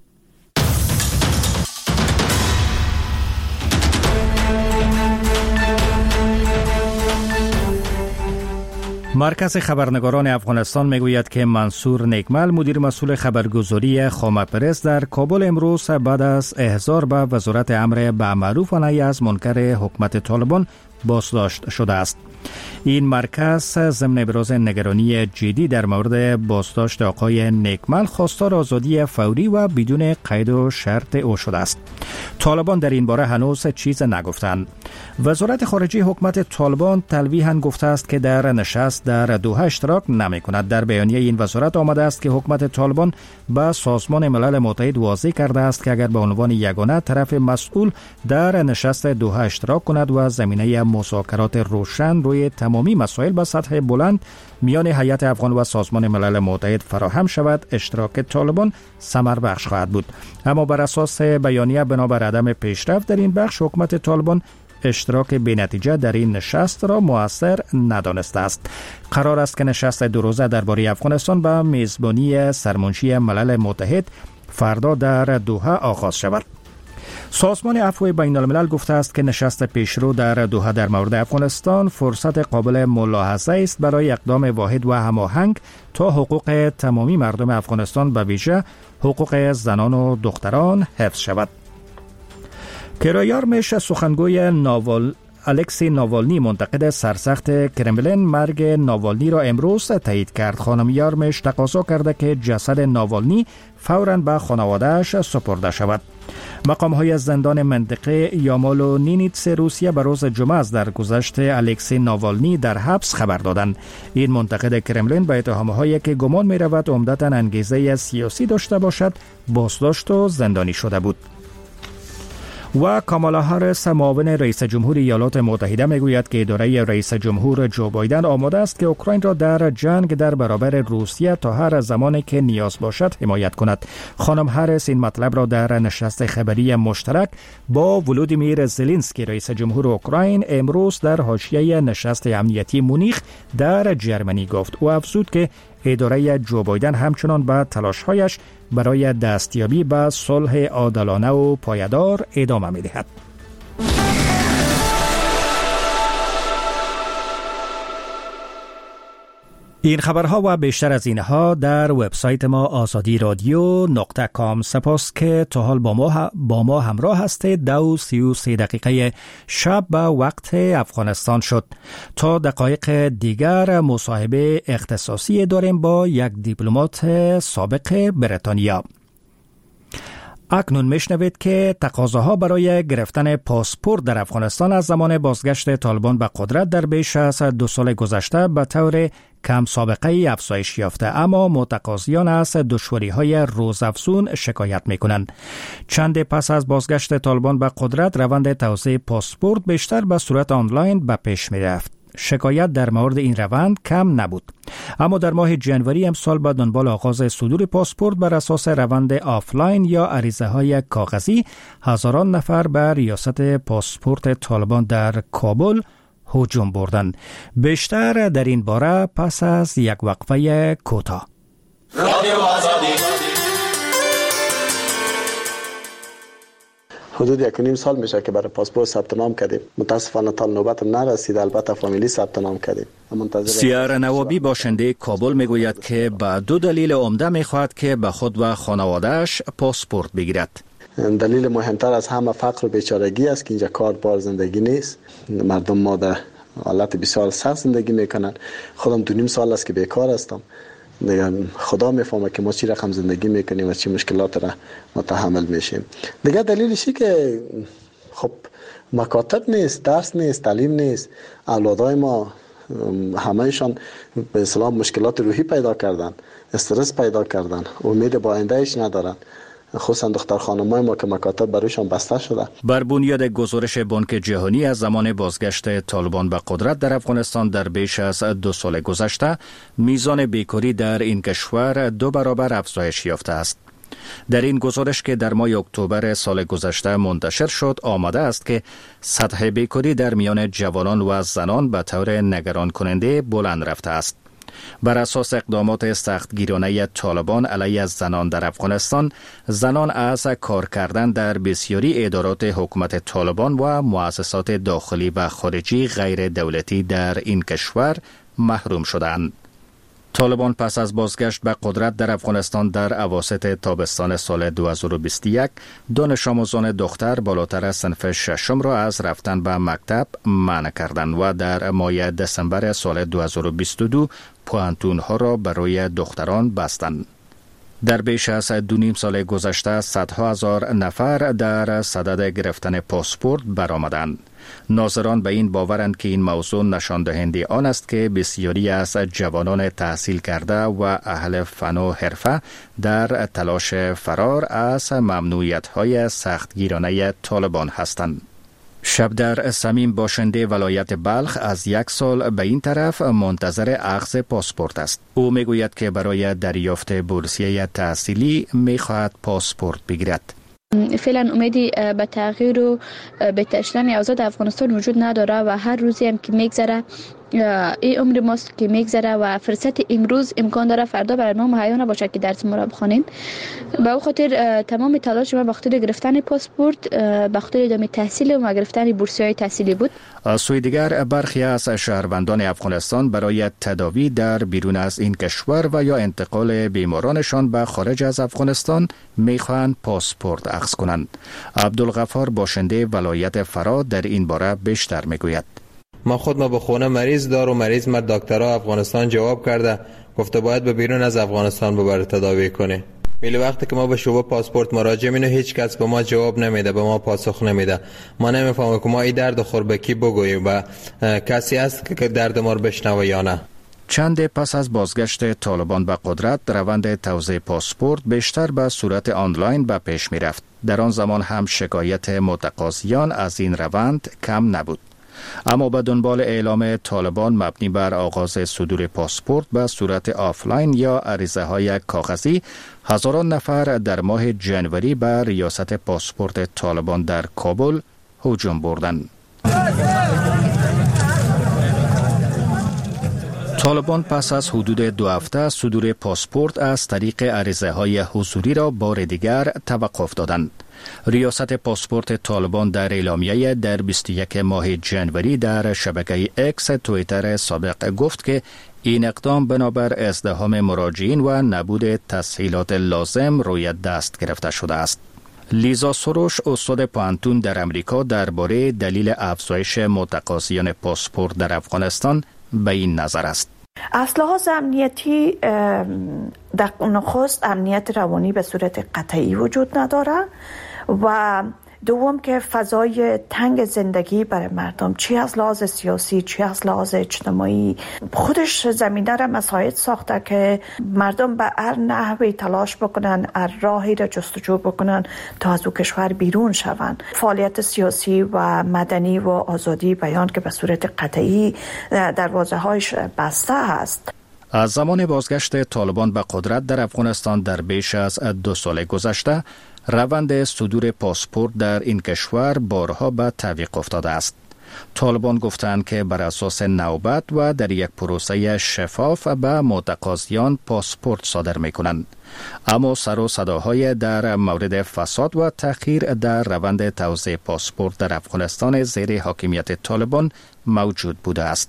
مرکز خبرنگاران افغانستان میگوید که منصور نیکمل مدیر مسئول خبرگزاری خامه پرس در کابل امروز بعد از احضار به وزارت امر به معروف و نهی از منکر حکومت طالبان بازداشت شده است. این مرکز ضمن ابراز نگرانی جدی در مورد بازداشت آقای نیکمل خواستار آزادی فوری و بدون قید و شرط او شده است. طالبان در این باره هنوز چیز نگفتند. وزارت خارجه حکومت طالبان تلویحاً گفته است که در نشست در دوحه اشتراک نمی‌کند. در بیانیه این وزارت آمده است که حکومت طالبان به سازمان ملل متحد واضح کرده است که اگر به عنوان یگانه طرف مسئول در نشست دوحه اشتراک کند و زمینه مذاکرات روشن روی تمامی مسائل به سطح بلند میان هیئت افغان و سازمان ملل متحد فراهم شود، اشتراک طالبان ثمر بخش خواهد بود. اما بر اساس بیانیه بنابر عدم پیشرفت در این بخش، حکومت طالبان اشتراک بی‌نتیجه در این نشست را مؤثر ندانسته است. قرار است که نشست 2 روزه درباره افغانستان به میزبانی سرمنشی ملل متحد فردا در دوحه آغاز شود. سازمان عفو بین الملل گفته است که نشست پیشرو در دوحه در مورد افغانستان فرصت قابل ملاحظه است برای اقدام واحد و هماهنگ تا حقوق تمامی مردم افغانستان به ویژه حقوق زنان و دختران حفظ شود. کرایارمش سخنگوی الکسی ناوالنی منتقد سرسخت کرملین مرگ ناوالنی را امروز تایید کرد. خانم یارمش تقاضا کرده که جسد ناوالنی فوراً به خانواده‌اش سپرده شود. مقام‌های زندان منطقه یامال و نینیتس روسیه به روز جمعه از درگذشت الکسی ناوالنی در حبس خبر دادند. این منتقد کرملین به اتهام‌هایی که گمان می‌رود عمدتاً انگیزه سیاسی داشته باشد بازداشت و زندانی شده بود. و کامالا هاریس معاون رئیس جمهور ایالات متحده میگوید که اداره رئیس جمهور جو بایدن آماده است که اوکراین را در جنگ در برابر روسیه تا هر زمانی که نیاز باشد حمایت کند. خانم هاریس این مطلب را در نشست خبری مشترک با ولودیمیر زلنسکی رئیس جمهور اوکراین امروز در حاشیه نشست امنیتی مونیخ در جرمنی گفت. او افزود که اداره جو بایدن همچنان به تلاش‌هایش برای دستیابی به صلح عادلانه و پایدار ادامه می‌دهد. این خبرها و بیشتر از اینها در وبسایت ما azadi.radio.com. سپاس که تا حال با ما همراه هستید. 2:33 شب به وقت افغانستان شد. تا دقایق دیگر مصاحبه اختصاصی داریم با یک دیپلمات سابق بریتانیا. اکنون میشنوید که تقاضاها برای گرفتن پاسپورت در افغانستان از زمان بازگشت طالبان به قدرت در بیش از 2 سال گذشته به طور کم سابقه افزایش یافته، اما متقاضیان از دشواری‌های روزافزون شکایت می‌کنند. چند پس از بازگشت طالبان به قدرت، روند توزیع پاسپورت بیشتر به صورت آنلاین به پیش می‌رفت. شکایت در مورد این روند کم نبود، اما در ماه جنوری امسال با دنبال آغاز صدور پاسپورت بر اساس روند آفلاین یا عریضه‌های کاغذی، هزاران نفر به ریاست پاسپورت طالبان در کابل هجوم بردند. بیشتر در این باره پس از یک وقفه کوتاه. حدود 1.5 سال میشه که برای پاسپورت ثبت نام کردیم. متاسفانه تا نوبت نرسید. البته فامیلی ثبت نام کردیم. سیار نوابی باشنده کابل میگوید که به 2 دلیل عمده میخواهد که به خود و خانواده‌اش پاسپورت بگیرد. دلیل مهمتر از همه فقر و بیچارگی است که اینجا کار بار زندگی نیست. مردم ما در حالت بسیار سخت زندگی میکنن. خودم 2.5 سال است که بیکار هستم. دیگه خدا میفهمه که ما چی رقم زندگی میکنیم و چی مشکلات را متحمل میشیم. دیگه دلیلشی که خب مکاتب نیست، درس نیست، تعلیم نیست. اولادای ما همهشان به اصطلاح مشکلات روحی پیدا کردن، استرس پیدا کردن، امید با آیندهش ندارن. خصوصا دختر خانمای ما که مکاتب برایشان بسته شده. بر بنیاد گزارش بانک جهانی از زمان بازگشت طالبان به قدرت در افغانستان در بیش از 2 سال گذشته، میزان بیکاری در این کشور 2 برابر افزایش یافته است. در این گزارش که در ماه اکتبر سال گذشته منتشر شد آمده است که سطح بیکاری در میان جوانان و زنان به طور نگران کننده بلند رفته است. بر اساس اقدامات سختگیرانه طالبان علیه زنان در افغانستان، زنان از کار کردن در بسیاری ادارات حکومت طالبان و مؤسسات داخلی و خارجی غیر دولتی در این کشور محروم شدند. طالبان پس از بازگشت به قدرت در افغانستان در اواسط تابستان سال 2021 دانش آموزان دختر بالاتر از صنف ششم را از رفتن به مکتب منع کردند و در ماه دسامبر سال 2022 پوهنتون‌ها را برای دختران بستند. در بیش از 2.5 سال گذشته صدها هزار نفر در صدد گرفتن پاسپورت برآمدند. ناظران به این باورند که این موضوع نشان دهنده آن است که بسیاری از جوانان تحصیل کرده و اهل فن و حرفه در تلاش فرار از ممنوعیت‌های سختگیرانه طالبان هستند. شبدر صمیم باشنده ولایت بلخ از 1 سال به این طرف منتظر اخذ پاسپورت است. او میگوید که برای دریافت بورسیه تحصیلی میخواهد پاسپورت بگیرد. فعلا امیدی به تغییر و بهتر شدن اوضاع افغانستان وجود نداره و هر روزی هم که میگذره این عمر ماست که میگذره و فرصت امروز امکان داره فردا برنامه مهیا نباشه که درس ما را بخوانیم. به او خاطر تمام تلاش ما به خاطر گرفتن پاسپورت، به خاطر ادامه تحصیل و گرفتن بورسیه‌های تحصیلی بود. از سوی دیگر برخی از شهروندان افغانستان برای تداوی در بیرون از این کشور و یا انتقال بیمارانشان به خارج از افغانستان میخواهند پاسپورت اخذ کنند. عبدالغفار باشنده ولایت فرا در این باره بیشتر میگوید. ما خود به خونه مریض دار و مریض ما دکترها افغانستان جواب کرده گفته باید به بیرون از افغانستان ببره تداوی کنه. ولی وقتی که ما به شعبه پاسپورت مراجعه می‌کنیم هیچ کس به ما جواب نمیده، به ما پاسخ نمیده. ما نمیفهمیم که ما این درد خور به کی بگوییم و کسی است که درد ما رو بشنوه یا نه. چند پس از بازگشت طالبان به قدرت، روند توزیع پاسپورت بیشتر به صورت آنلاین به پیش می‌رفت. در آن زمان هم شکایت متقاضیان از این روند کم نبود. اما به دنبال اعلام طالبان مبنی بر آغاز صدور پاسپورت به صورت آفلاین یا عریضه‌های کاغذی، هزاران نفر در ماه جنوری به ریاست پاسپورت طالبان در کابل هجوم بردند. طالبان پس از حدود 2 هفته صدور پاسپورت از طریق عریضه‌های حضوری را بار دیگر توقف دادند. ریاست پاسپورت طالبان در اعلامیه در 21 ماه جنوری در شبکه اکس توییتر سابق گفت که این اقدام بنابر ازدحام مراجعین و نبود تسهیلات لازم روی دست گرفته شده است. لیزا سروش استاد پوهنتون در امریکا درباره دلیل افزایش متقاضیان پاسپورت در افغانستان به این نظر است. از لحاظ امنیتی در نخست امنیت روانی به صورت قطعی وجود نداره و دوم که فضای تنگ زندگی برای مردم چی از لحاظ سیاسی چی از لحاظ اجتماعی خودش زمینه را مساعد ساخته که مردم به هر نحوی تلاش بکنن، هر راهی را جستجو بکنن تا از او کشور بیرون شوند. فعالیت سیاسی و مدنی و آزادی بیان که به صورت قطعی دروازه‌هایش بسته است. از زمان بازگشت طالبان به قدرت در افغانستان در بیش از 2 سال گذشته، روند صدور پاسپورت در این کشور بارها به تعویق افتاده است. طالبان گفتند که بر اساس نوبت و در یک پروسه شفاف به متقاضیان پاسپورت صادر می‌کنند. اما سر و صداهای در مورد فساد و تأخیر در روند توزیع پاسپورت در افغانستان زیر حاکمیت طالبان موجود بوده است.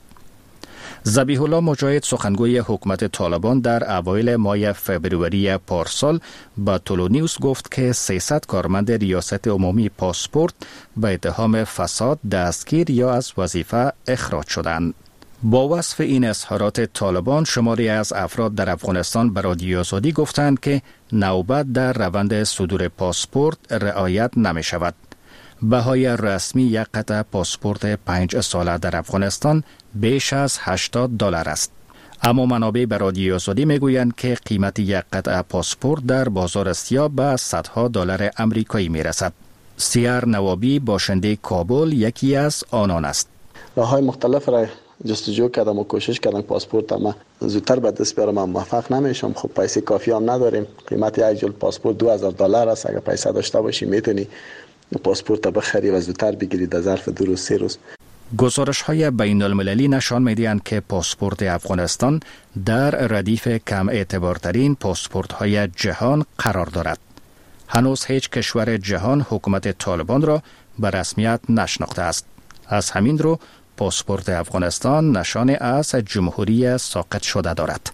ذبیح الله مجاهد سخنگوی حکومت طالبان در اوایل ماه فبروری پارسال با تولو نیوز گفت که 300 کارمند ریاست عمومی پاسپورت به اتهام فساد دستگیر یا از وظیفه اخراج شدند. با وصف این اظهارات طالبان، شماری از افراد در افغانستان به رادیو آزادی گفتند که نوبت در روند صدور پاسپورت رعایت نمی شود. بهای رسمی یک قطعه پاسپورت 5 ساله در افغانستان بیش از $80 است. اما منابع به رادیو آزادی میگویند که قیمت یک قطعه پاسپورت در بازار سیاه به صدها دلار آمریکایی میرسد. سیار نوابی باشنده کابل یکی از آنان است. راههای مختلف را جستجو کردم و کوشش کردم پاسپورت ما زودتر به دست بیارم، اما موفق نمیشم. خب پیسه کافی هم نداریم. قیمت یک جلد پاسپورت $2000 است. اگر پیسه داشته باشی میتونی پاسپورت بخری و زودتر بگیری در ظرف 2 روز 3 روز. گزارش‌های بین المللی نشان می‌دهند که پاسپورت افغانستان در ردیف کم اعتبارترین پاسپورت‌های جهان قرار دارد. هنوز هیچ کشور جهان حکومت طالبان را به رسمیت نشناخته است. از همین رو پاسپورت افغانستان نشانه از جمهوری ساقط شده دارد.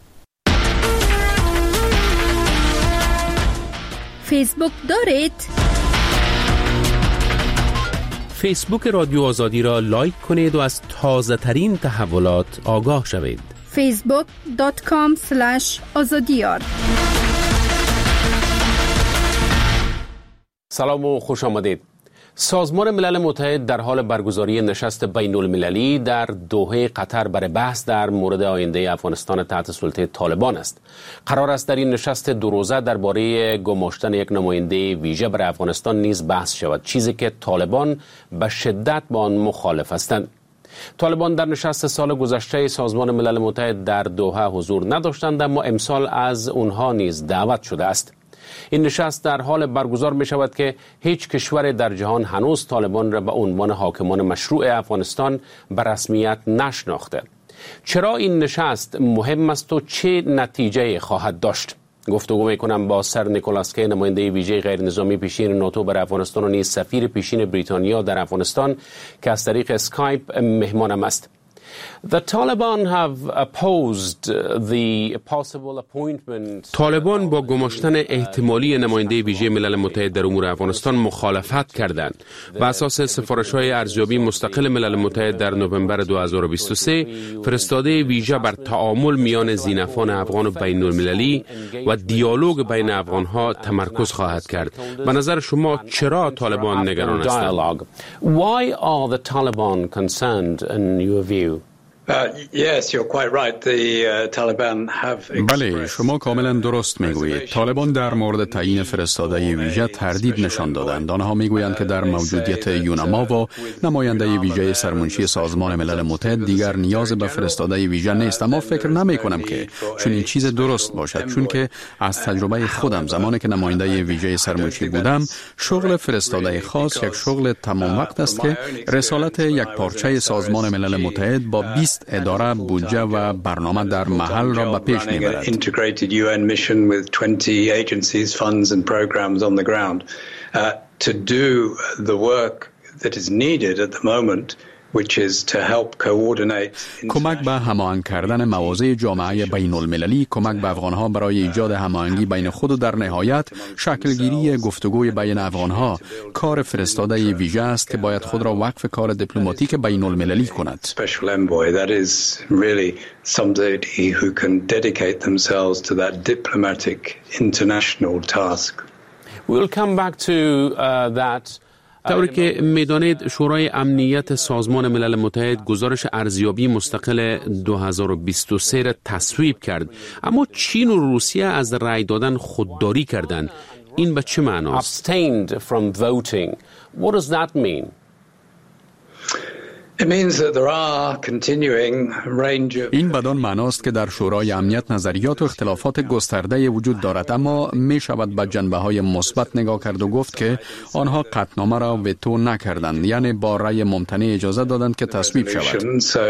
فیسبوک دارید؟ فیسبوک رادیو آزادی را لایک کنید و از تازه ترین تحولات آگاه شوید. facebook.com/azadiyar. سلام و خوش آمدید. سازمان ملل متحد در حال برگزاری نشست بین المللی در دوحه قطر برای بحث در مورد آینده افغانستان تحت سلطه طالبان است. قرار است در این نشست 2 روزه درباره گماشتن یک نماینده ویژه برای افغانستان نیز بحث شود، چیزی که طالبان به شدت با آن مخالف هستند. طالبان در نشست سال گذشته سازمان ملل متحد در دوحه حضور نداشتند، اما امسال از اونها نیز دعوت شده است. این نشست در حال برگزار می شود که هیچ کشور در جهان هنوز طالبان را به عنوان حاکمان مشروع افغانستان به رسمیت نشناخته. چرا این نشست مهم است و چه نتیجه خواهد داشت؟ گفتگو می کنم با سر نیکولاس کی، نماینده ویژه غیر نظامی پیشین ناتو بر افغانستان و نیز سفیر پیشین بریتانیا در افغانستان که از طریق اسکایپ مهمانم است. طالبان با گماشتن احتمالی نماینده ویژه ملل متحد در امور افغانستان مخالفت کردند. بر اساس سفارش‌های ارزیابی مستقل ملل متحد در نوامبر 2023 فرستاده ویژه بر تعامل میان زینفان افغان و بین المللی و دیالوگ بین افغان‌ها تمرکز خواهد کرد. به نظر شما چرا طالبان نگران هستند؟ Why are the Taliban concerned in your view? بله، شما کاملا درست میگویید. طالبان در مورد تعیین فرستاده ویژه تردید نشان دادند. آنها میگویند که در موجودیت یونما و نماینده ویژه سرمنشی سازمان ملل متحد دیگر نیاز به فرستاده ویژه نیست. اما فکر نمی کنم که چون این چیز درست باشد، چون که از تجربه خودم زمانی که نماینده ویژه سرمنشی بودم، شغل فرستاده خاص یک شغل تمام وقت است که رسالت یک پارچه سازمان ملل متحد با 20 اداره، بودجه و برنامه در محل را به پیش می‌برد. Integrated UN mission with 20 agencies, funds and programs on the ground to do the work that is needed at the moment, which is to help coordinate. کمک به هماهنگ کردن مواضع جامعه بین المللی، کمک به افغانها برای ایجاد هماهنگی بین خود و در نهایت شکلگیری گفتگوی بین افغانها کار فرستاده ویژه است که باید خود را وقف کار دیپلماتیک بین المللی کند. Special envoy, that is really somebody who can dedicate themselves to that diplomatic international task. We'll come back to that. طوری که میدانید شورای امنیت سازمان ملل متحد گزارش ارزیابی مستقل 2023 را تصویب کرد، اما چین و روسیه از رأی دادن خودداری کردند. این به چه معناست؟ Abstained from voting. What does that mean? این بدان معناست که در شورای امنیت نظریات و اختلافات گسترده وجود دارد، اما می شود به جنبه‌های مثبت نگاه کرد و گفت که آنها قطعنامه را وتو نکردند، یعنی با رأی ممتنع اجازه دادند که تصویب شود.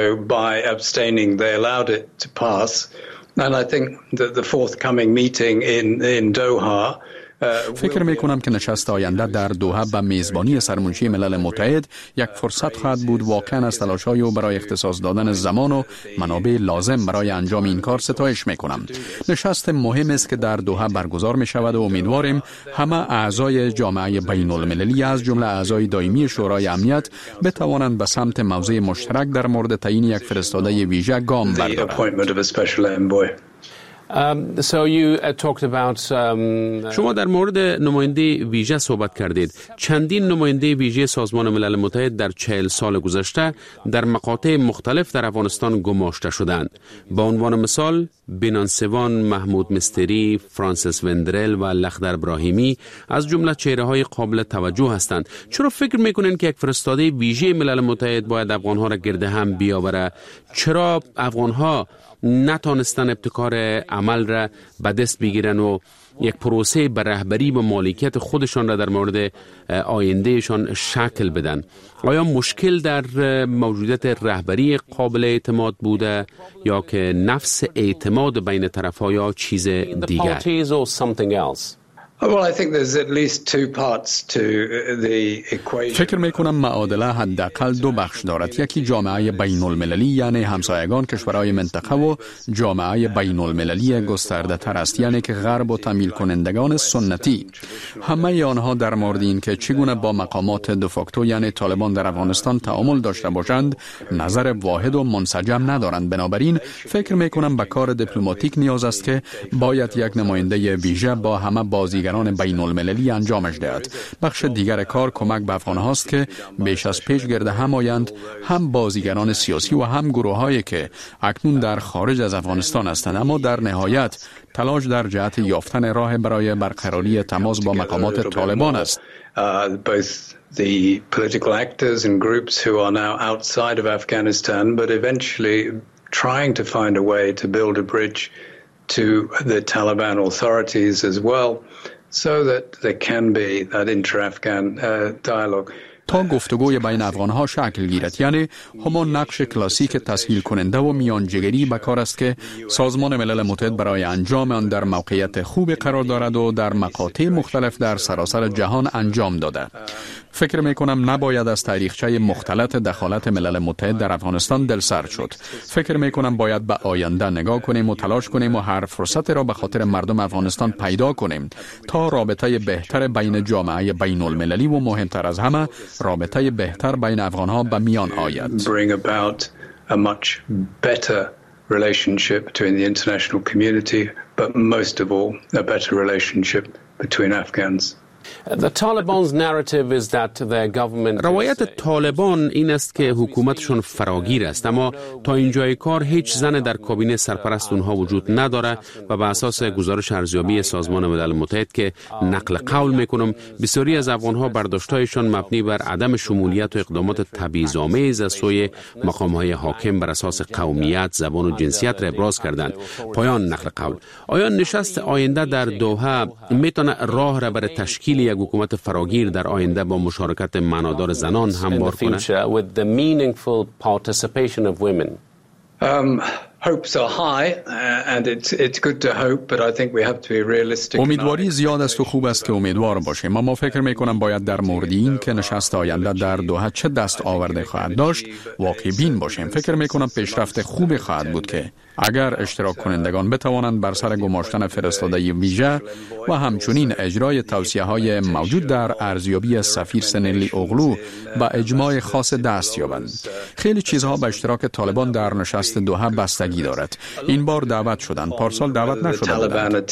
فکر می کنم که نشست آینده در دوحه به میزبانی سرمنشی ملل متحد یک فرصت خواهد بود واقعا از تلاش‌های او برای اختصاص دادن زمان و منابع لازم برای انجام این کار ستایش می کنم. نشست مهم است که در دوحه برگزار می شود و امیدواریم همه اعضای جامعه بین المللی از جمله اعضای دائمی شورای امنیت بتوانند به سمت موضع مشترک در مورد تعیین یک فرستاده ویژه گام بردارند. شما در مورد نماینده ویژه صحبت کردید. چندین نماینده ویژه سازمان ملل متحد در 40 سال گذشته در مقاطع مختلف در افغانستان گماشته شدند. به عنوان مثال بینانسوان، محمود مستری، فرانسیس وندرل و لخدر ابراهیمی از جمله چهره‌های قابل توجه هستند. چرا فکر میکنین که یک فرستاده ویژه ملل متحد باید افغانها را گرد هم بیاوره؟ چرا افغانها نتانستن ابتکار عمل را به دست بگیرن و یک پروسه به رهبری و مالکیت خودشان را در مورد آیندهشان شکل بدن؟ آیا مشکل در موجودیت رهبری قابل اعتماد بوده یا که نفس اعتماد بین طرف‌ها یا چیز دیگر؟ فکر میکنم معادله حداقل دو بخش دارد. یکی جامعه بین المللی یعنی همسایگان کشورهای منطقه و جامعه بین المللی گسترده تر است یعنی که غرب و تمایل کنندگان سنتی. همه آنها در مورد این که چگونه با مقامات دفاکتو یعنی طالبان در افغانستان تعامل داشته باشند نظر واحد و منسجم ندارند. بنابراین فکر میکنم به کار دیپلماتیک نیاز است که باید یک نماینده ویژه با همه بازیگران بین المللی انجامش دهد. بخش دیگر کار کمک به افغان هاست که بیش از پیش گرد هم آیند، هم بازیگران سیاسی و هم گروه هایی که اکنون در خارج از افغانستان هستند، اما در نهایت تلاش در جهت یافتن راه برای برقراری تماس با مقامات طالبان است. Both the political actors and groups who are now outside of Afghanistan, but eventually trying to find a way to build a bridge to the Taliban authorities as well, so that there can be that inter-Afghan dialogue. تا گفتگوی بین افغانها شکل گیرد، یعنی همان نقش کلاسیک تسهیل کننده و میانجیگری به کار است که سازمان ملل متحد برای انجام آن در موقعیت خوب قرار دارد و در مقاطع مختلف در سراسر جهان انجام داده. فکر میکنم نباید از تاریخچه مختلط دخالت ملل متحد در افغانستان دلسرد شد. فکر میکنم باید به آینده نگاه کنیم و تلاش کنیم و هر فرصت را به خاطر مردم افغانستان پیدا کنیم تا رابطه بهتر بین جامعه بین المللی و مهمتر از همه رابطه بهتر بین افغانها به میان آید. Bring about a much better relationship between the international community, but most of all a better relationship between Afghans. روایت طالبان این است که حکومتشون فراگیر است، اما تا اینجای کار هیچ زن در کابینه سرپرست اونها وجود نداره و به اساس گزارش ارزیابی سازمان ملل متحد که نقل قول میکنم، بسیاری از افغانها برداشتایشان مبنی بر عدم شمولیت و اقدامات تبعیض‌آمیز از سوی مقام‌های حاکم بر اساس قومیت، زبان و جنسیت را ابراز کردند. پایان نقل قول. آیا نشست آینده در دوحه میتونه راه را برای تشکیل یک حکومت فراگیر در آینده با مشارکت معنادار زنان هموار کنه؟ Hopes are high and it's good to hope, but I think we have to be realistic. امیدواری زیاد است و خوب است که امیدوار باشیم، اما فکر میکنم باید در مورد این که نشست آینده در دوحه چه دست آورده خواهد داشت واقع بین باشیم. فکر میکنم پیشرفت خوبی خواهد بود که اگر اشتراک کنندگان بتوانند بر سر گماشتن فرستاده ویژه و همچنین اجرای توصیه‌های موجود در ارزیابی سفیر سنلی اوغلو با اجماع خاص دست یابند. خیلی چیزها به اشتراک طالبان در نشست دوحه بستگی دارد. این بار دعوت شدند، پارسال دعوت نشده بودند.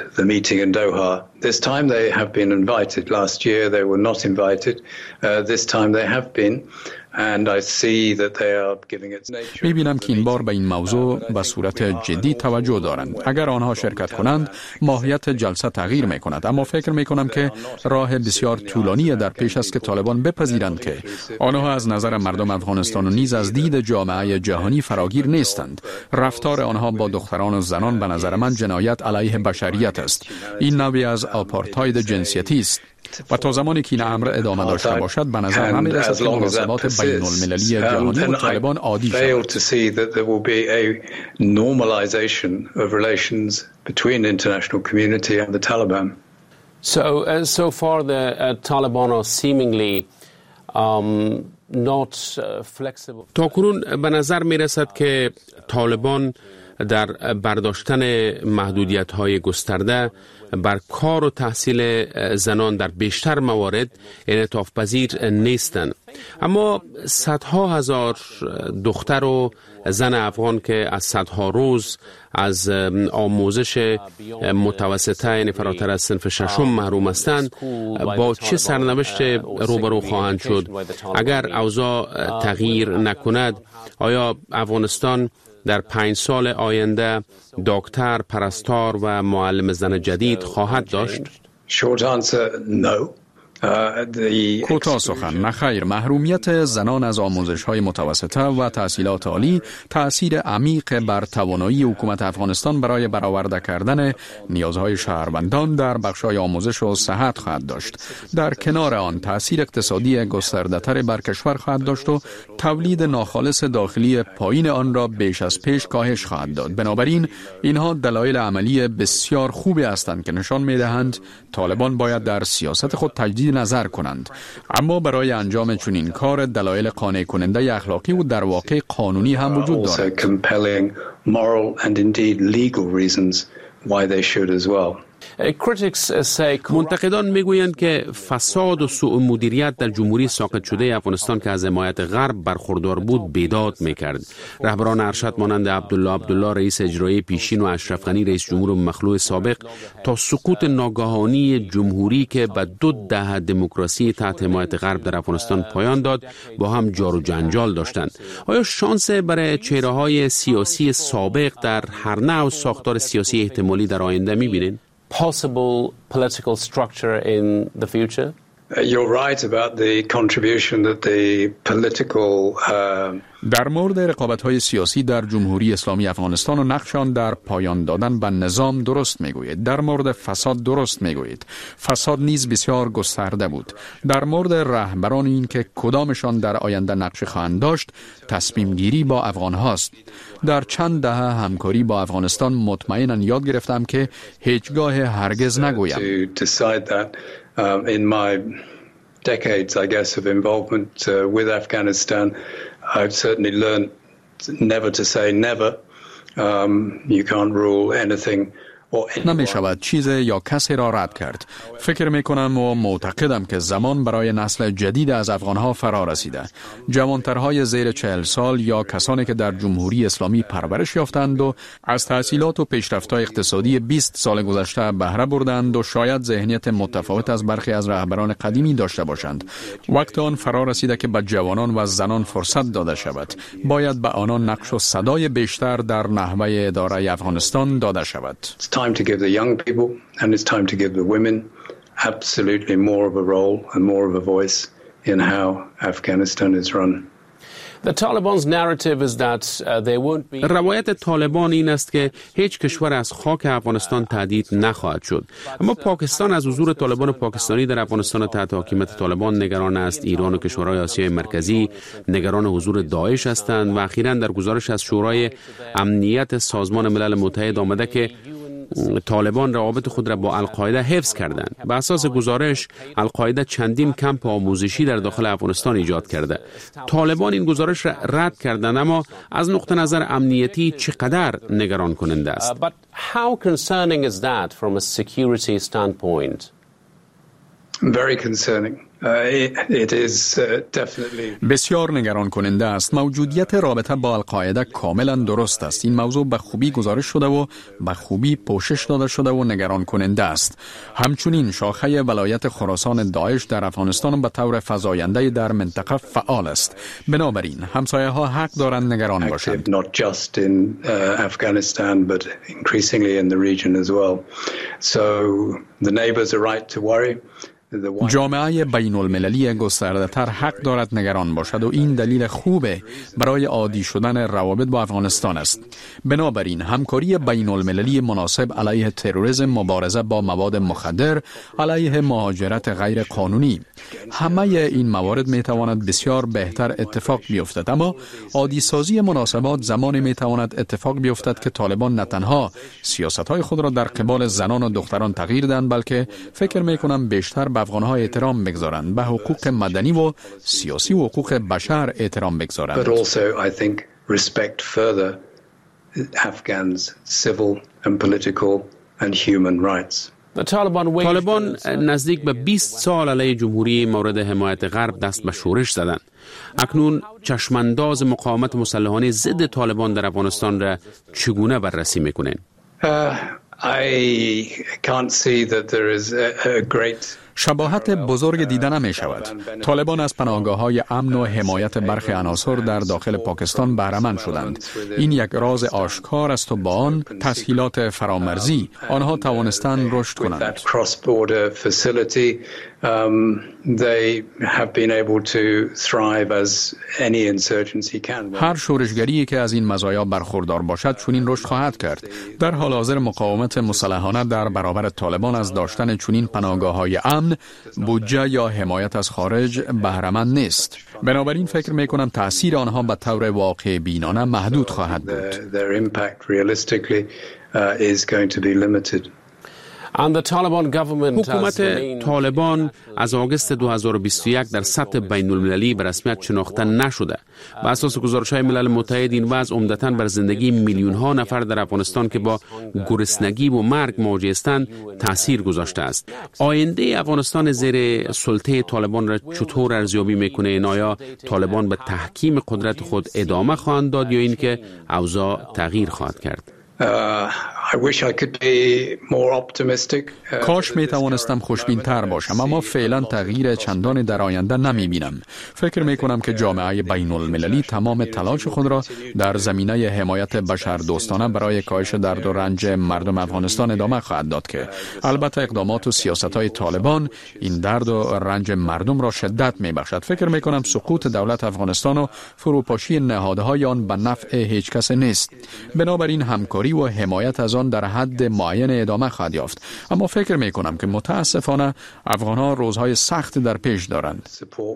This time they have been invited. Last year they were not invited. This time they have been. And I see that they are giving it. می‌بینم که این بار به این موضوع به صورت جدی توجه دارند. اگر آنها شرکت کنند، ماهیت جلسه تغییر می‌کند. اما فکر می‌کنم که راه بسیار طولانی در پیش است که طالبان بپذیرند که آنها از نظر مردم افغانستان و نیز از دید جامعه جهانی فراگیر نیستند. رفتار آنها با دختران و زنان به نظر من جنایت علیه بشریت است. این نوعی از آپارتاید جنسیتی است. و تا زمانی که این امر ادامه داشته باشد به نظر نمی‌رسد که مناسبات بین المللی جهانی و طالبان عادی شود. So far the Taliban are seemingly not flexible. تا کنون به نظر می‌رسد که طالبان در برداشتن محدودیت‌های گسترده بر کار و تحصیل زنان در بیشتر موارد انعطاف پذیر نیستند. اما صدها هزار دختر و زن افغان که از صدها روز از آموزش متوسطه یعنی فراتر از صنف ششم محروم هستند با چه سرنوشت روبرو خواهند شد اگر اوضاع تغییر نکند؟ آیا افغانستان در 5 سال آینده دکتر، پرستار و معلم زن جدید خواهد داشت؟ Short answer, no. کوتاه سخن نخیر. محرومیت زنان از آموزش‌های متوسطه و تحصیلات عالی تأثیر عمیق بر توانایی حکومت افغانستان برای برآورده کردن نیازهای شهروندان در بخش‌های آموزش و صحت خواهد داشت. در کنار آن تأثیر اقتصادی گسترده‌تر بر کشور خواهد داشت و تولید ناخالص داخلی پایین آن را بیش از پیش کاهش خواهد داد. بنابراین اینها دلایل عملی بسیار خوبی هستند که نشان می‌دهند طالبان باید در سیاست خود تجدید نظر کنند، اما برای انجام چنین کار دلایل قانع کننده اخلاقی و در واقع قانونی هم وجود دارد. منتقدان میگویند که فساد و سوء مدیریت در جمهوری ساقط شده افغانستان که از حمایت غرب برخوردار بود بیداد میکرد. رهبران ارشد مانند عبدالله رئیس اجرایی پیشین و اشرف غنی رئیس جمهور مخلوع سابق تا سقوط ناگهانی جمهوری که به 2 دهه دموکراسی تحت حمایت غرب در افغانستان پایان داد با هم جار و جنجال داشتند. آیا شانس برای چهره‌های سیاسی سابق در هر نوع ساختار سیاسی احتمالی در آینده می‌بینید؟ Possible political structure in the future? You're right about the contribution that the political در مورد رقابت‌های سیاسی در جمهوری اسلامی افغانستان و نقشان در پایان دادن به نظام درست میگویید. در مورد فساد درست میگویید. فساد نیز بسیار گسترده بود. در مورد رهبران این که کدامشان در آینده نقش خواهند داشت تصمیم گیری با افغان هاست. در چند دهه همکاری با افغانستان مطمئناً یاد گرفتم که هیچگاه هرگز نگویم. In my decades, I guess, of involvement with Afghanistan, I've certainly learned never to say never. You can't rule anything. نمی شود چیز یا کسی را رد کرد. فکر می کنم و معتقدم که زمان برای نسل جدید از افغانها فرا رسیده. جوانترهای زیر 40 سال یا کسانی که در جمهوری اسلامی پرورش یافتند و از تحصیلات و پیشرفت‌های اقتصادی 20 سال گذشته بهره بردند و شاید ذهنیت متفاوت از برخی از رهبران قدیمی داشته باشند. وقت آن فرا رسیده که به جوانان و زنان فرصت داده شود. باید به آنان نقش و صدای بیشتر در نحوه اداره افغانستان داده شود. Time to give the young people and it's time to give the women absolutely more of a role and more of a voice in how Afghanistan is run. The Taliban's narrative is that they won't be. روایت طالبان این است که هیچ کشور از خاک افغانستان تهدید نخواهد شد. اما پاکستان از حضور طالبان پاکستانی در افغانستان تحت حاکمیت طالبان نگران است. ایران و کشورهای آسیای مرکزی نگران حضور داعش هستند و اخیراً در گزارش از شورای امنیت سازمان ملل متحد آمده که طالبان روابط خود را با القاعده حفظ کردند. به اساس گزارش القاعده چندین کمپ آموزشی در داخل افغانستان ایجاد کرده. طالبان این گزارش را رد کردند، اما از نقطه نظر امنیتی چقدر نگران کننده است؟ But how concerning is that from a security standpoint? Very concerning. It is definitely. بسیار نگران کننده است. موجودیت رابطه با القاعده کاملا درست است. این موضوع به خوبی گزارش شده و به خوبی پوشش داده شده و نگران کننده است. همچنین شاخه ولایت خراسان داعش در افغانستان به طور فزاینده در منطقه فعال است. بنابراین همسایه ها حق دارند نگران باشند. Not just in Afghanistan but increasingly in the region as well. So the neighbors are right to worry. جامعه بین المللی گسترده تر حق دارد نگران باشد و این دلیل خوبه برای عادی شدن روابط با افغانستان است. بنابراین همکاری بین المللی مناسب علیه تروریسم، مبارزه با مواد مخدر، علیه مهاجرت غیر قانونی، همه این موارد می تواند بسیار بهتر اتفاق بیفتد. اما عادی سازی مناسبات زمانی می تواند اتفاق بیفتد که طالبان نه تنها سیاست‌های خود را در قبال زنان و دختران تغییر دهند، بلکه فکر می کنم بیشتر به افغان‌ها احترام بگذارند، به حقوق مدنی و سیاسی و حقوق بشر احترام بگذارند. But also I think respect further Afghans' civil and political and human rights. طالبان نزدیک به 20 سال علیه جمهوری مورد حمایت غرب دست به شورش زدند. اکنون چشمانداز مقاومت مسلحانه ضد طالبان در افغانستان را چگونه بررسی میکنین؟ I can't see that there is a great شباهت بزرگ دیده نمی شود. طالبان از پناهگاه‌های امن و حمایت برخی عناصر در داخل پاکستان بهره‌مند شدند. این یک راز آشکار است و با آن تسهیلات فرامرزی آنها توانستند رشد کنند. هر شورشگری که از این مزایا برخوردار باشد چنین رشد خواهد کرد. در حال حاضر مقاومت مسلحانه در برابر طالبان از داشتن چنین پناهگاه‌های امن، بودجه یا حمایت از خارج بهره‌مند نیست. بنابراین فکر می‌کنم تأثیر آنها به طور واقع بینانه محدود خواهد بود. حکومت طالبان از آگوست 2021 در سطح بین المللی به رسمیت شناخته نشده. بر اساس گزارش‌های ملل متحد این وضع عمدتاً بر زندگی میلیون‌ها نفر در افغانستان که با گرسنگی و مرگ مواجه هستند تأثیر گذاشته است. آینده افغانستان زیر سلطه طالبان را چطور ارزیابی می‌کنه؟ آیا طالبان به تحکیم قدرت خود ادامه خواهند داد یا اینکه اوضاع تغییر خواهد کرد؟ کاش می توانستم خوشبین تر باشم، اما فعلا تغییر چندان در آینده نمی بینم. فکر می کنم که جامعه بین المللی تمام تلاش خود را در زمینه حمایت بشر دوستانه برای کاهش درد و رنج مردم افغانستان ادامه خواهد داد که البته اقدامات و سیاست های طالبان این درد و رنج مردم را شدت می بخشد. فکر می کنم سقوط دولت افغانستان و فروپاشی نهادهای آن به نفع هیچ کس نیست. بنابراین همکاری و حمایت از آن در حد معین ادامه خواهد یافت. اما فکر می کنم که متاسفانه افغان‌ها روزهای سخت در پیش دارند.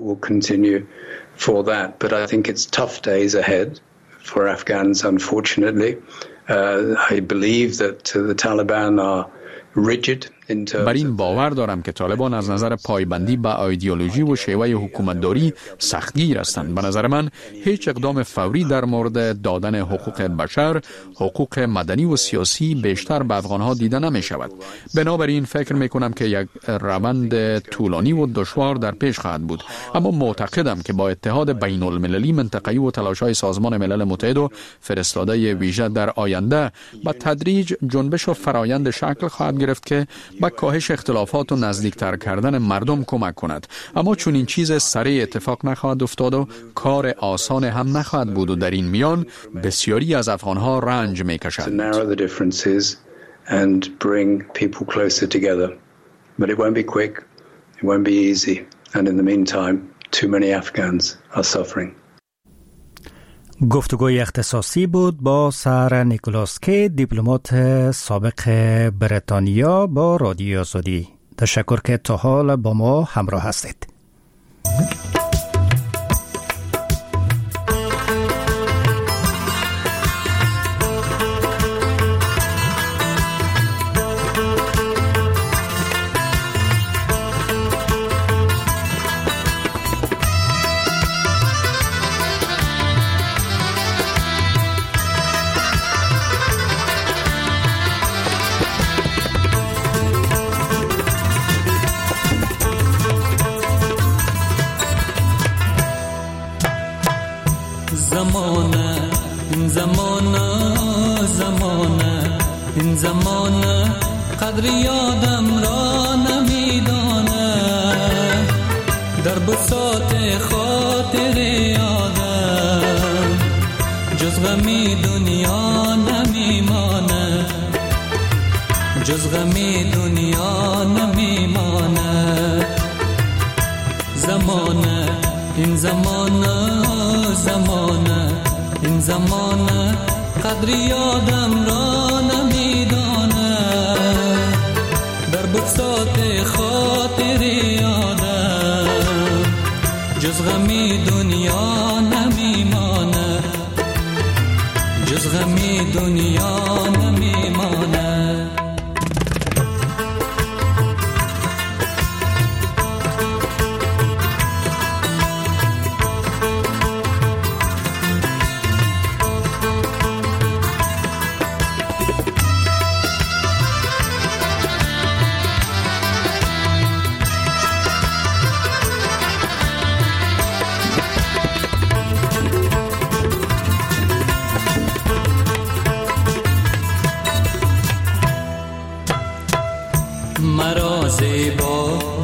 بر این باور دارم که طالبان از نظر پایبندی به ایدئولوژی و شیوه حکومتداری سختگیر هستند. به نظر من هیچ اقدام فوری در مورد دادن حقوق بشر، حقوق مدنی و سیاسی بیشتر به افغانها دیده نمی شود. بنابراین فکر می کنم که یک روند طولانی و دشوار در پیش خواهد بود. اما معتقدم که با اتحاد بین المللی منطقه‌ای و تلاش‌های سازمان ملل متحد و فرستاده ویژه در آینده به تدریج جنبش و فرایند شکل خواهد گرفت که با کاهش اختلافات و نزدیکتر کردن مردم کمک کند. اما چون این چیز سریع اتفاق نخواهد افتاد و کار آسان هم نخواهد بود و در این میان بسیاری از افغانها رنج میکشند. گفتگوی اختصاصی بود با سر نیکولاس کی، دیپلمات سابق بریتانیا با رادیو آزادی. تشکر که تا حال با ما همراه هستید. این زمان قدر یادم را نمیدانه، در بساط خاطر یادم جز غمی دنیا نمیمانه، جز غمی دنیا نمیمانه. زمانه این زمانه، زمانه این زمانه قدر یادم را نمیدانه، در بساط خاطر یادم جز غمی دنیا نمیمانه، جز غمی دنیا نمیمانه.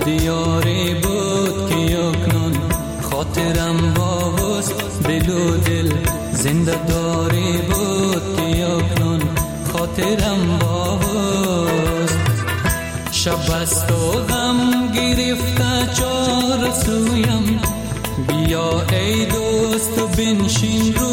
دیاری بود که یکنون خاطرم باوست دل و دل زنده داری بود که یکنون خاطرم باوست شب است و غم گرفته چار سویم بیا ای دوست و بنشین رو